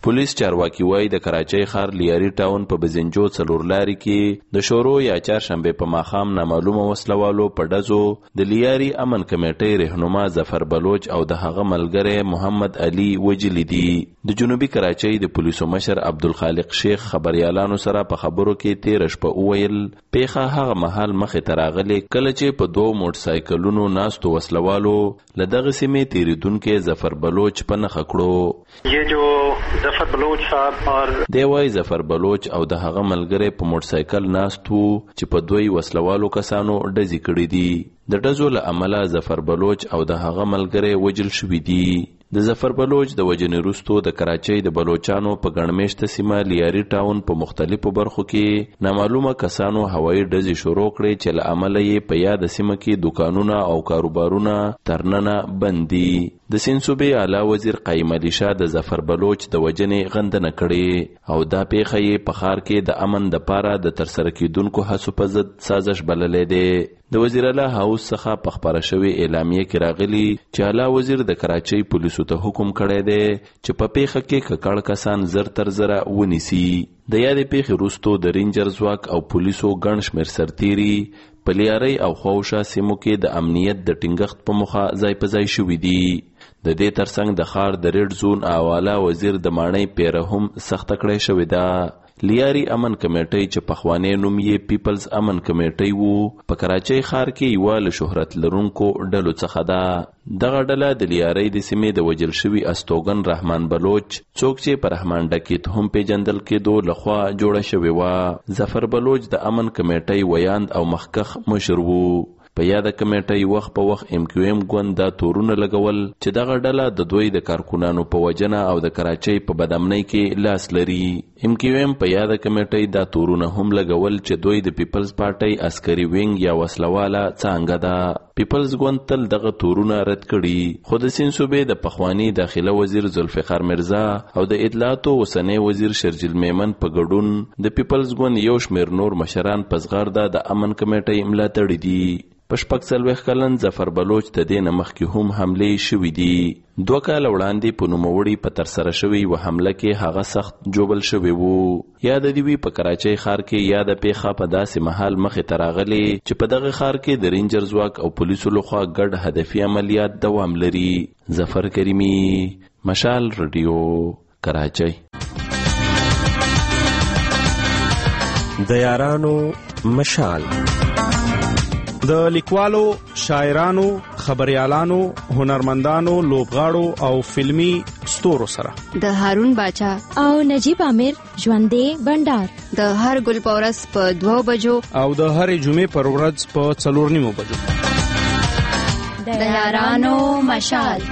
پولیس چارواکي وایي د کراچۍ ښار لیاري ټاون په بزنجو څلور لارې کې د شورو یا چهارشنبې په ماښام نامعلومه وسلوالو په ډزو د لیاري امن کمیټۍ رهنما ظفر بلوچ او د هغه ملګری محمد علي وجلی دي. د جنوبي کراچۍ د پولیسو مشر عبدالخالق شیخ خبريالانو سره په خبرو کې تیر شپه وویل پیښه هغه مهال مخې ته راغلې کله چې په دوه موټر سایکلونو ناستو وسلوالو له دغه سیمې تیریدونکي ظفر بلوچ په نښه کړو. یہ جو ظفر بلوچ صاحب اور دی وای ظفر بلوچ او د هغه ملګری په موټر سایکل ناستو چې په دوی وسلوالو کسانو ډزې کړې دي. د ډزو له امله ظفر بلوچ او د هغه ملګری وجل شوي دي. د ظفر بلوچ د وجنې وروسته د کراچۍ د بلوچانو په ګڼمېشته سیمه لیاري ټاون په مختلفو برخو کې نامعلومه کسانو هوایي ډزې شروع کړې چې له امله یې په یاده سیمه کې دوکانونه او کاروبارونه تر ننه بند دي. د سیند صوبې اعلی وزیر قایم علي شاه د ظفر بلوچ د وجنې غندنه کړې او دا پیښه یې په ښار کې د امن دپاره د ترسره کیدونکو هڅو په ضد سازش بللی دی. د وزیر اعلی هاوس څخه په خپاره شوې اعلامیه کې راغلي چې اعلی وزیر د کراچۍ پولیسو ته حکم کړی دی چې په پیښه کې ککړ کسان زر تر زره ونیسي. د یادې پیښې وروسته د رینجر ځواک او پولیسو ګڼ شمېر سرتیري په لیارۍ او خواوشا سیمو کې د امنیت د ټینګښت په موخه ځای په ځای شوي دي. د دې ترڅنګ د ښار د ریډ زون او اعلی وزیر د ماڼۍ پیره هم سخته کړی شوې ده. لیاري امن کمیټۍ چې پخوانی نوم یې پیپلز امن کمیټۍ وو په کراچۍ ښار کې یوه له شهرت لرونکو ډلو څخه ده. دغه ډله د لیارۍ د سیمې د وجل شوي استوګن رحمان بلوچ څوک چې په رحمان ډکیت هم پیژندل کېدو لخوا جوړه شوې وه. ظفر بلوچ د امن کمیټۍ ویاند او مخکښ مشر وو. په یاده کمیټۍ وخت په وخت ام کیو ام ګوند دا تورونه لګول چې دغه ډله د دوی د کارکونانو په وجنه او د کراچۍ په بدامنۍ کې لاس لري. ام کیو ام په یاده کمیټۍ دا تورونه هم لګول چې دوی د پیپلز پارټۍ عسکري وینګ یا وسلواله څانګه ده. پیپلز ګوند تل دغه تورونه رد کړي خو د سیند صوبې د پخوانی داخله وزیر ذوالفقار مرزا او د اطلاعاتو اوسنی وزیر شرجیل میمن په ګډون د پیپلز ګوند یو شمېر نور مشران په زغرده د امن کمیټۍ ملاتړي دي. په شپږ څلوېښت کلن ظفر بلوچ د دې نه مخکې هم حملې شوي دي. دوه کاله وړاندې په نوموړي په ترسره شوې یوه حمله کې هغه سخت جوبل شوی وو. یاده دې وي په کراچۍ ښار کې یاده پیښه په داسې مهال مخې ته راغلې چې په دغه ښار کې د رینجر ځواک او پولیسو لخوا ګډ هدفي عملیات دوام لري. ظفر کریمي، مشال رادیو، کراچۍ. د یارانو مشال د لیکوالو، شاعرانو، خبريالانو، هنرمندانو، لوبغاړو او فلمی ستورو سره د هارون باچا او نجیب عامر ژوندې بندر د هر ګل پورس په دوه بجو او د هرې جمعې پر ورځ په څلور نیمو بجو د یارانو مشال.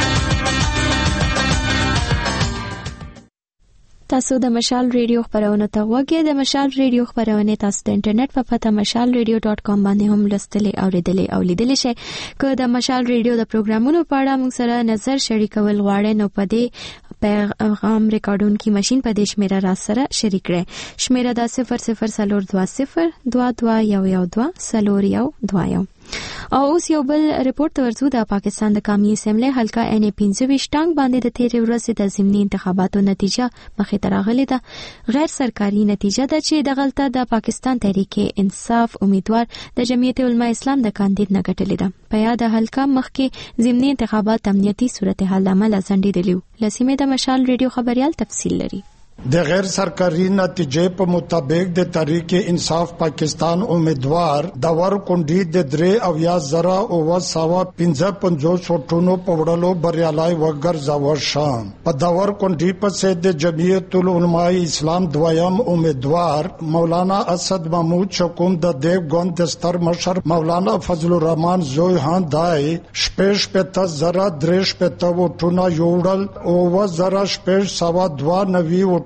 تاسو د مشال ریډیو خبرونه ته وګورئ. د مشال ریډیو خبرونه تاسو د انټرنیټ په پته مشال ریډیو ډاټ کام باندې هم لوستلې او لیدلې او لیدلې شئ. که د مشال ریډیو د پروګرامونو په اړه موږ سره نظر شریکول غواړئ نو په دې پیغام ریکارډونکو ماشين په دې شمیره را سره شریک کړئ. شمیره د صفر صفر صفر دوه صفر دوه دوه یو یو دوه صفر یو دوه یو. او اوس یو بل ریپورت ورزو د پاکستان د قومي اسمبلی حلقه ان پنځه ویشت ټانګ باندې د تیرې ورځې د ضمني انتخاباتو نتیجه مخې ته راغلې ده. غیر سرکاري نتیجه ده چې د غلطه د پاکستان تحریک انصاف امیدوار د جمعیت علماء اسلام د کاندید نه ګټلې ده. په یاد حلقه مخکې ضمني انتخابات امنیتي صورتحال عمل ځنډېدلی. لسیمه د مشال ریډیو خبريال تفصیل لري. د غیر سرکاري نتیجې په مطابق د تحریک انصاف پاکستان امیدوار د ور کونډې د درې او یا زره او سوا پنځه پنځوس وټونو په وړلو بریالای وګرځاو شام. په دور کونډې په سید د جمعیت العلماء اسلام دویم امیدوار مولانا اسد محمود شکوم د دیو ګوند دستر مشر مولانا فضل الرحمن زوی هان دای شپږ پته زره درې پته وټونه یوړل او و زره شپږ سوا دوه نوي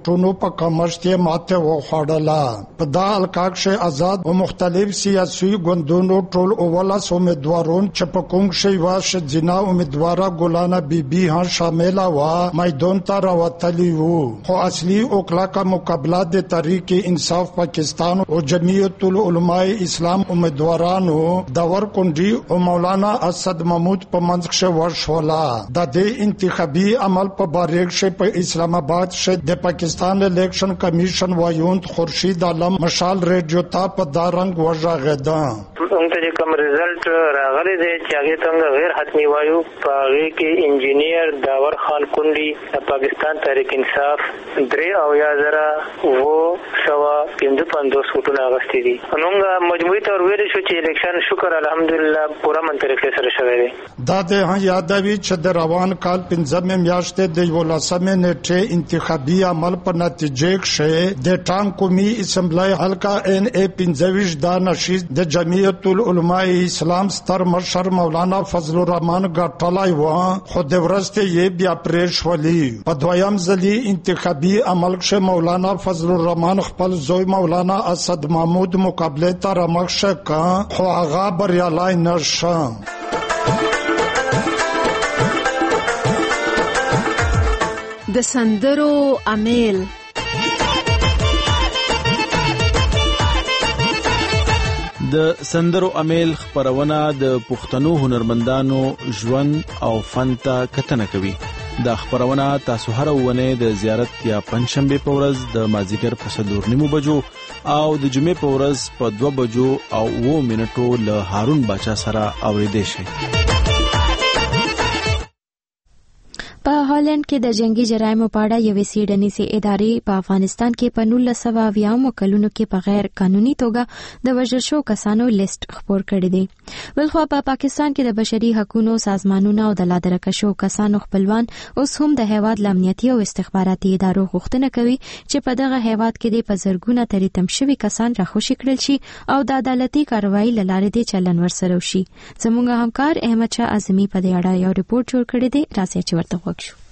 سوټونو په کمشت ماته وخوړله. په دا حلقه کې آزاد او مختلف سیاسي ګوندونو ټول اولس امیدوارون چې په کوم شی واشه جنا امیدواره ګولانا بیبي ها شامل و میدان ته راوتلی وو. خو اصلي اوکلا کا مقابله د تحریک انصاف پاکستان او جمعیت العلماء اسلام امیدوارانو داور کونډي او مولانا اسد محمود په منځ کې ورشولا. د دې انتخابي عمل په باریک شي په اسلام آباد کې د پاکستان الیکشن کمیشن وایوند خورشید عالم مشال ریډیو ته په دارنګ وژغېدا. څنګه چې کوم رزلټ راغلی دی چې هغه څنګه غیر حتمی وایو په هغه کې انجینیر داور خان کونډي د پاکستان تحریک انصاف درې او یا زره وو سوا پنځه پنځوس وټونه اغستې دي. موږ مجموعي تور ویل شو چې الیکشن شکر الحمدلله پورا من طریقې سره شوی دی. دا د ها یادوي چې د روان کال پنځمه میاشتې د یولسمې نیټې انتخابي عمل په نتیجې کې د ټانګ قومي اسمبلی حلقه ان ای پنځه دا نشید د جمعیت العلماء اسلام ستر مشر مولانا فضل الرحمن ګټلای و. خو د ورسته یې بیا پریش ولی. په دویم ځلي انتخابي عمل کې مولانا فضل الرحمن خپل زوی مولانا اسد محمود مقابله ته رامخشه کا خو هغه بریالای نشه. د سندرو امیل د سندرو امیل خبرونه د پښتنو هنرمندانو ژوند او فن ته کتنه کوي. دا خبرونه تاسو هر ونه د زیارت یا پنځشنبه په ورځ د مازیګر په څلور نیمو بجو او د جمعې په ورځ په دوه بجو او اوه منټو له هارون باچا سره اوریدئ شئ. په هالند کې د جنگي جرایمو په اړه یوې څېړنیزې ادارې په افغانستان کې په نولس سوه اویاوو کلونو کې په غیر قانوني توګه د وژل شوو کسانو لیست خپور کړی دی. بلخوا په پاکستان کې د بشري حقوقو سازمانونو او د لادرکه شوو کسانو خپلوان اوس هم د هیواد د امنیتي او استخباراتي ادارو غوښتنه کوي چې په دغه هیواد کې د په زرګونه ترې تم شوي کسان راخوشي کړل شي او د عدالتي کاروایي له لارې د چلن ورسره وشي. زموږ همکار احمد شاه اعظمي په دې اړه یو ریپورت جوړ کړی دی. راځئ چې ورته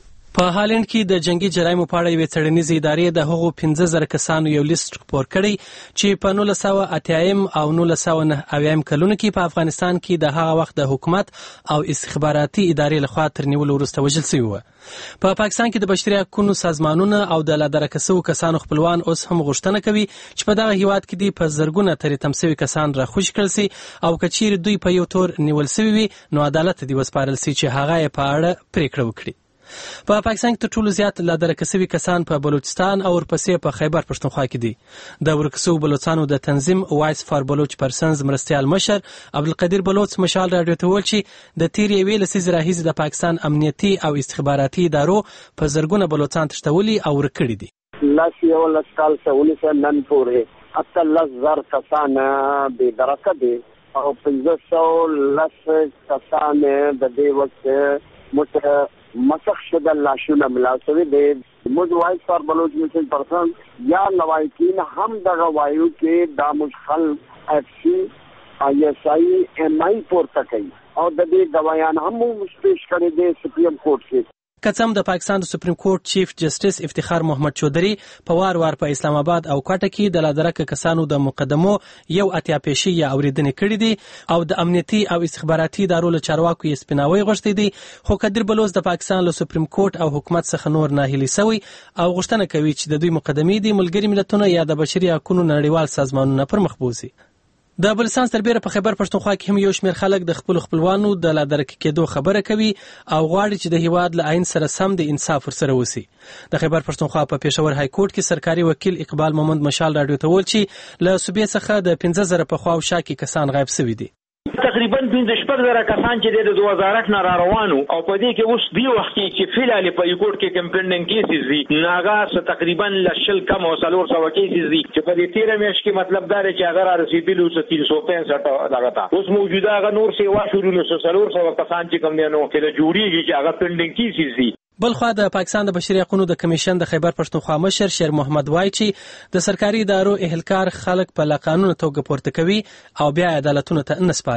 په هالند کې د جنگي جرایمو په اړه یوې څېړنیزې ادارې د هغو پنځه زره کسانو یو لیست خپور کړی چې په نولس سوه اتیایم او نولس سوه نهه اویایم کلونو کې په افغانستان کې د هغه وخت د حکومت او استخباراتي ادارې لخوا تر نیولو وروسته وژل شوي وو. په پاکستان کې د بشري حقوقو سازمانونه او د لادرکه شوو کسانو خپلوان اوس هم غوښتنه کوي چې په دغه هیواد کې د په زرګونه ترې تم شوي کسان راخوشي کړل شي او که چیرې دوی په یو تور نیول شوي وي نو عدالت دې وسپارل شي چې هغه یې په اړه پریکړه وکړي. په پاکستان کې تر ټولو زیات لادرکه شوي کسان په بلوچستان او ورپسې په خیبر پښتونخوا کې دي. د ورکسو بلوچستانو د تنظیم وایس فار بلوچ پرسنز مرستیال مشر عبدالقدیر بلوچ مشال راډیو ته ویل چې د تیر یوې لسیزې راهیسې د پاکستان امنیتي او استخباراتي ادارو په زرګونه بلوچستان تښتولي او ورکړي دي. لاس یو لاس کال څولې نن پورې اتلس زر کسان بې درکه دي او پنځه سوه لس کسان د دې وخت مت مسخ شده لاشونه ملاسوي دي. موږ وایس فار بلوچ میشن پرسن یا لوایکین هم دغه وایو کې د مشخل اف سی آی ایس آی ایم آی پورته کوي او د دې غوایان هم پیش کړي دي سپریم کورټ کې. کڅم د پاکستان د سپریم کورټ چیف جسټس افتخار محمد چودھری په وار وار په اسلام آباد او کوټه کې د لادرکه کسانو د مقدمو یو اتیا پیشي یا اوریدنې کړې دي او د امنیتي او استخباراتي ادارو له چارواکو یې سپیناوي غوښتي دي. خو قدیر بلوچ د پاکستان له سپریم کورټ او حکومت څخه نور ناهیلي سوی او غوښتنه کوي چې د دوی مقدمې دي ملګري ملتونه یا د بشري حقوقو نړیوال سازمانونه پر مخ بوزي. د بلوچستان سربېره په خیبر پښتونخوا کې هم یو شمېر خلک د خپل خپلوانو د لادرکه کېدو خبره کوي او غواړي چې د هیواد له عین سره سم د انصاف ورسره وسی. د خیبر پښتونخوا په پېښور های کورټ کې سرکاري وکیل اقبال محمد مشال راډیو ته ویل چې له صوبې څخه د پنځه زره په خوا او شا کې کسان غایب شوي دي. تقریبا پنځه شپږ زره کسان چې د وزارت نه را روانو او په دې کې اوس دی وخت چې فلال په یوکوټ کې کمپینډنګ کیسز دي ناغه تقریبا لشل کم او څلور سوه کیسز دي چې په دې تیر میاشت کې مطلب دا دی چې هغه را رسیدلی اوس تین سوه پنځه دغه تا اوس موجوده هغه نور سیوا شروع نو څلور سوه کسان چې کوم دی نو چې جوړیږي چې هغه پینډنګ کیسز دي. بلخوا د پاکستان د بشري حقوقو د کمیشن د خیبر پښتونخوا مشر شیر محمد وای چې د سرکاري ادارو اهلکار خلک په لا قانون توګه پورته کوي او بیا عدالتونو ته نه سپاري.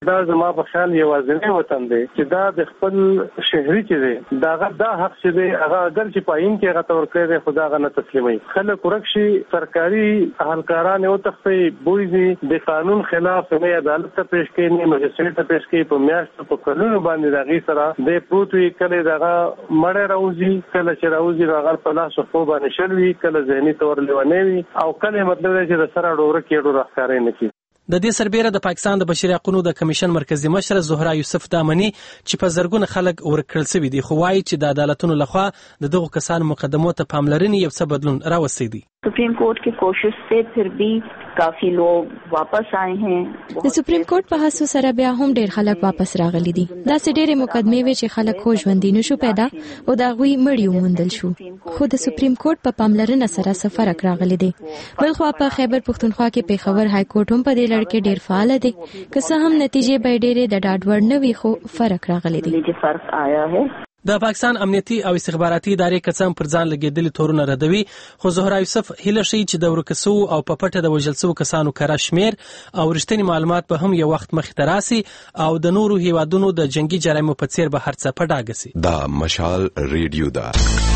دا زما په خیال یوازینی وطن دی چې دا د خپل شهري چې دی داغه دا حق چې دی هغه اگر چې پاین کې هغه تور کړی دی خدا غنه تسلیمي خلک ورکشي سرکاري اهلکاران او تخفي بوزي د قانون خلاف نه عدالت ته پیش کوي نه مجلس ته پیش کوي په میاشت په قانون باندې دغه سره د پروتوي کله دغه مړ راوځي کله چې راوځي هغه په لاس خو باندې شلوي کله ذهني تور لیونی وي او کله مطلب دی چې د سره ډوره کې ډوره ښکارې نه کی د دې سربېره د پاکستان د بشري حقوقو د کمیشن مرکزی مشر زهرا یوسف دامنی چې په زرګونه خلک ورکړل شوی دي خو وايي چې د عدالتونو لخوا د دغو کسانو مقدمو ته پاملرنې یو څه بدلون راوستي دي supreme court की कोशिश से फिर भी काफी लोग वापस आए हैं د سپریم کورټ په هڅو سره بیا هم ډېر خلک واپس راغلي دي دا سې ډېرې مقدمې وې چې خلک خو ژوندي نشو پیدا او دا غوي مړی ومندل شو خو د سپریم کورټ په پاملرنه سره سفر راغلي دي بل خو په خیبر پختونخوا کې پیښور های کورټ هم په دې لړ کې ډېر فعال دي که څه هم نتیجې به ډېرې د ډاډ نه وي خو فرق راغلي دي فرق آیا ہے د پاکستان امنیتي او استخباراتي ادارې کڅم پر ځان لګیدلي تورونه ردوي خو زهرا یوسف هیله شي چې د ورکسو او په پټه د وژل شوو کسانو کره شمیر او رښتینی معلومات به هم یو وخت مخ ته راسي او د نورو هیوادونو د جنگي جرایمو په څیر به هرڅه په ډاګه سي دا مشال ریډیو دا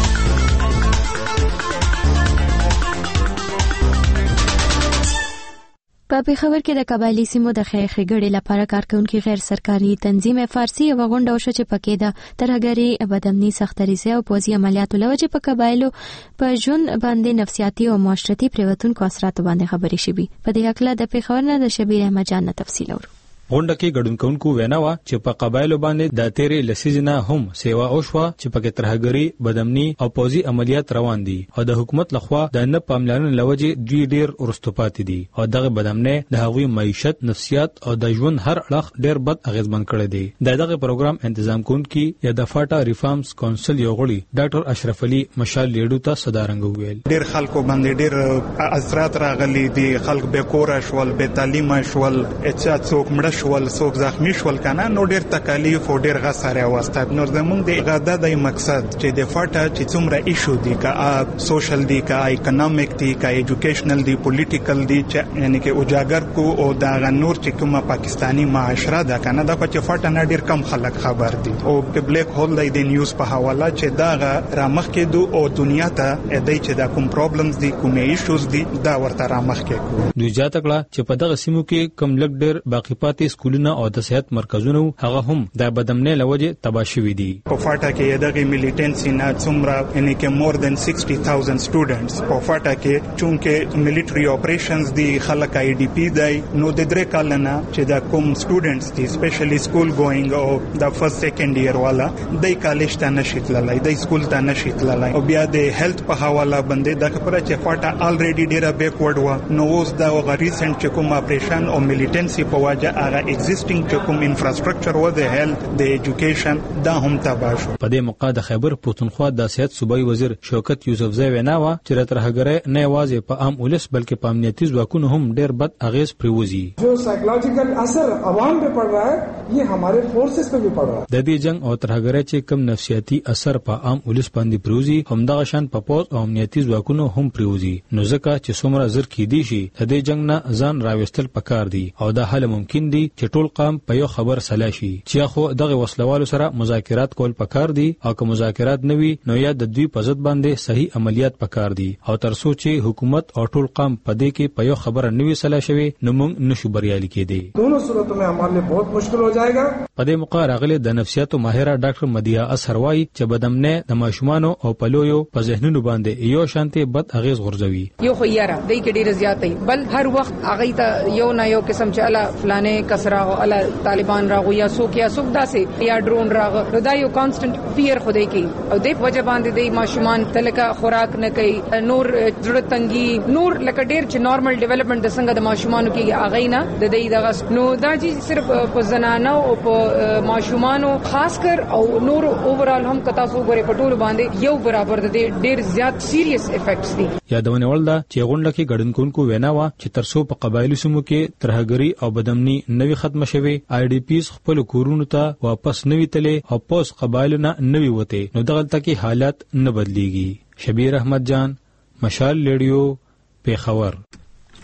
په پیښور کې د قبایلی سیمو د خېخېګړې لپاره کارکونکو غیر سرکاري تنظیم فارسی او غونډه وشو چې پکې د ترهګری بدامني سختريزه او پوزي عملیاتو لوجه په قبایلو په جون باندې نفسیاتي او معاشرتي پریوتونکو اثرات باندې خبرې شوي په دې اړه د پیښور نه د شبیر احمد جان تفصیل اورو غونډه کې ګډون کوونکو ویناوه چې په قبایلو باندې د تیرې لسیزنه هم سیوا او شوا چې په کې ترهګری بدامني او پوزي عملیات روان دي او د حکومت لخوا د نه پاملرنې لوجه دوی ډیر ورستوپات دي او دغه بدامنه د هغوی معیشت نفسیات او د ژوند هر اړخ ډیر بد اغیزمن کړی دی د دغه پروګرام تنظیم کوونکي یا د فاټا ریفارمز کونسل یو غړي ډاکټر اشرف علي مشال لیډو ته صدارنګ ویل ډیر خلکو باندې ډیر اثرات راغلي دي خلک به کور شول به تعلیم شول اچا څوک مړ شول څوک زخمی شول کنه نو ډیر تکالیف او ډیر غساره واستاب نو زموږ د غاده د مقصد چې د فاټا چې څومره ایشو دي کا سوشل دي کا اکونومیک دي کا ایجوکیشنل دي پولیټیکل دي چې یعنی کې اجاگر کو او دا غنور چې کومه پاکستانی معاشره ده کنه دا په فاټا نه ډیر کم خلک خبر دي او په بلیک هول د نیوز په حواله چې دا رامخ کې دو او دنیا ته د چې دا کوم پرابلمز دي کوم ایشوز دي دا ورته رامخ کې کو دوی ځات کړه چې په دغه سیمو کې کم لګ ډیر باقی پاتې سکولونه او د صحت مرکزونو هغه هم د بدامنه لوجه تبا شوی دي په فاټا کې دغه میلیټنسي نه څومره یعنی کې مور دن sixty thousand سټوډنټس په فاټا کې چونکه میلیټری اپریشنز دي خلک آی ډی پی دی نو د درې کال نه چې دا کوم سټوډنټس دي سپیشلی سکول ګوینګ او د فرست سیکنډ ایئر والا د کالج ته نشي تللای د سکول ته نشي تللای او بیا د هیلث په حواله باندې د خبره چې فاټا الریډي ډیره بیکورډ و نو اوس دا غ ریسنت چې کوم اپریشن او میلیټنسي په واجه هغه existing کوم انفراستراکچر و د هیلث د ایجوکیشن دا هم تباہ شو په دې موقع د خیبر پختونخوا د صحت صوبایي وزیر شوکت یوسفزئی ویناوه چې ترهګری نه یوازې په عام ولس بلکې په امنیتي ځواکونو هم ډیر بد اغیز پریوزي جو سایکولوژیکل اثر عوام په پڑ رہا ہے یہ ہمارے فورسز په بھی پڑ رہا ہے د دې جنگ او ترهګری چې کم نفسیاتي اثر په عام ولس باندې پریوزي هم دغه شان په پوز او امنیتي ځواکونو هم پریوزي نو ځکه چې څومره زر کې دي شي د دې جنگ نه ځان راوستل پکار دي او دا حل ممکن دي چې ټول قام په یو خبر سلاشي چې خو دغه وسلوالو سره مذاکرات کول پکار دي او که مذاکرات نوي نو یا د دوی په ضد باندې صحیح عملیات پکار دي او تر څو چې حکومت او ټول قام په دې کې په یو خبره نوي سلاشوي نو موږ نشو بریالي کېدی دونوں صورتوں میں ہمارے لیے بہت مشکل ہو جائے گا په دې موقع راغلي د نفسیاتو ماهره ډاکټر مدیه اثر وايي چې بدامنه د ماشومانو او پلویو په ذهنونو باندې یو شانتي بد اغیز غورځوي یو خو یاره دای کې ډیره زیاتې بل هر وخت هغه ته یو نه یو قسم چې الا فلانه کسرا او الا طالبان راغو یا څوک یا څوک داسې یا ډرون راغ نو دا یو کانسټنټ فیر خو دی کی او د وجه باندې د ماشومان تلکه خوراک نه کوي نور ضرورت تنګي نور لکه ډیر چې نارمل ډیولپمنٹ د څنګه د ماشومانو کې هغه نه د دې دغه نو دا چې صرف په زنانو او په ماشومانو خاص کر او نور اوورال هم کتا سو غره پټول باندې یو برابر د ډیر زیات سیریس افیکټس دي یادونه ولدا چې غونډه کې ګډون کوونکو ویناوه چې ترسو په قبایلی سمو کې ترهګری او بدامني نوي ختم شوي آی ډی پیز خپل کورونو ته واپس نوي تلې او پوس قبایلو نه نوي وته نو دغه تکي حالت نه بدليږي شبیر احمد جان مشال لیډیو پیښور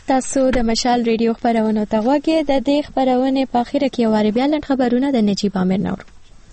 تاسو د مشال ریډیو خبرونه ته غوږی د دې خبرونه په اخر کې واره بیا لن خبرونه د نجیب عامر نور.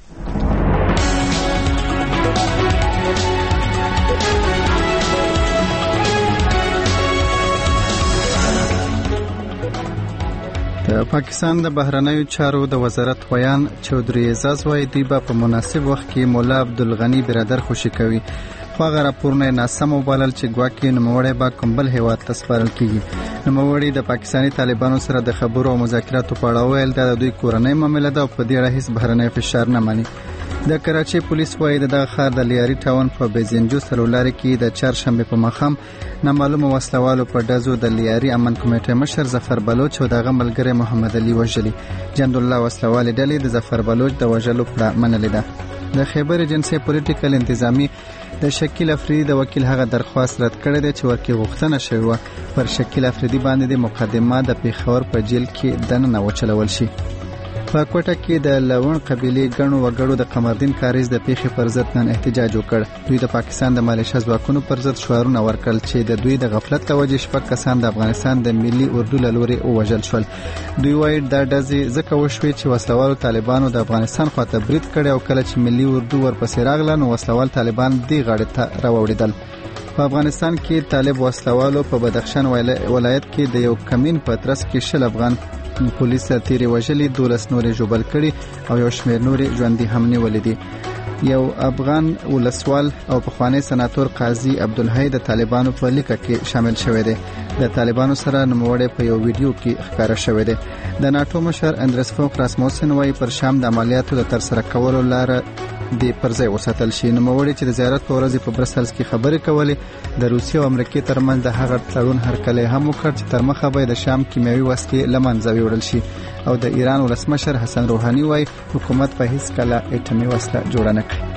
د پاکستان د بهرنیو چارو د وزارت ویان چودري اعزاز وایي دوی به په مناسب وخت کې مولا عبدالغنی برادر خوشي کوي. خو هغه راپورونه ناسم وبلل چې ګواکې نوموړی به کوم بل هیواد ته سپارل کیږي. نوموړی د پاکستاني طالبانو سره د خبرو او مذاکراتو په اړه ویل دا د دوی کورنۍ معامله ده او په دې اړه هیڅ بهرنی فشار نه مانی. د کراچي پولیس وایي د ښار د لیاري ټاون په بیزنجو سرولاري کې د چهارشنبه په مخام نامعلومه وسلوالو په ډزو د لیاري امن کمیټې مشر ظفر بلوچ او دغه ملګری محمد علي وژلي. جند الله وسلوال ډلې د ظفر بلوچ د وژلو پړه منلې ده. د خیبر ایجنسی پولیټیکل انتظامی د شکیل افریدي د وکیل هغه درخواست رد کړی دی چې ورکې غوښتنه شوې وه پر شکیل افریدي باندې د مقدمه د پیښور په جیل کې دننه وچلول شي. په کوټه کې د لون قبيله غنو وګړو د قمردین کاریز د پیښې پر ضد نن احتجاج وکړ. دوی د پاکستان د مالیشه ځواکونو پر ضد شعارونه ورکړل چې د دوی د غفلت له وجې شپږ کسان د افغانستان د ملي اردو له لوري ووژل شول. دوی وایي دا ډزې ځکه وشوې چې وسلوالو طالبانو د افغانستان خواته برید کړی او کله چې ملي اردو ورپسې راغله نو وسلوال طالبان دې غاړې ته راوړېدل. په افغانستان کې طالب وسلوالو په بدخشان ولایت کې د یو کمین په ترڅ کې شل افغان پولیس تیری وژلي، دولس نورې ژوبل کړي او یو شمېر نورې ژوندي هم نیولې دي. یو افغان ولسوال او پخوانی سناتور قاضي عبدالحی د طالبانو په لیکه کې شامل شوی دی. د طالبانو سره نوموړی په یو ویډیو کې ښکاره شوی دی. د ناتو مشر اندرس فوق راسموسن وایي پر شام د عملیاتو د ترسره کولو لاره د پرځای وساتل شي. نوموړی چې د زیارت په ورځ په برسلز کې خبرې کولې د روسیې او امریکا ترمنځ د هغه تړون هرکلی هم وکړ چې تر مخه به د شام کیمیاوي وسلې له منځه وړل شي او د ایران ولسمشر حسن روحاني وایي حکومت په هیڅ کله اټومي وسله جوړه نه کړي.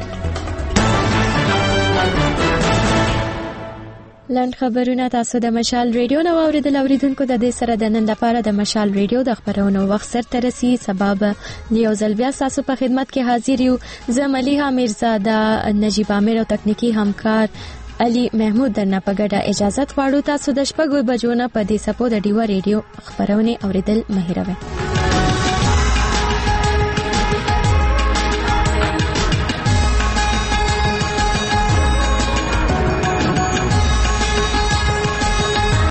لاند خبرونه تاسو د مشال ریډیو نو اوریدل اوریدونکو د دې سره د نن لپاره د مشال ریډیو د خبرونو وخت سره ترسي سبب نیو زلبیا تاسو په خدمت کې حاضر یو. زملیها میرزاده، نجیب عامر او تکنیکی همکار علي محمود درنه په ګډه اجازه غواړو. تاسو د شپږو بجو نه په دې سپو د ډیو ریډیو خبرونه اوریدل مهیروي.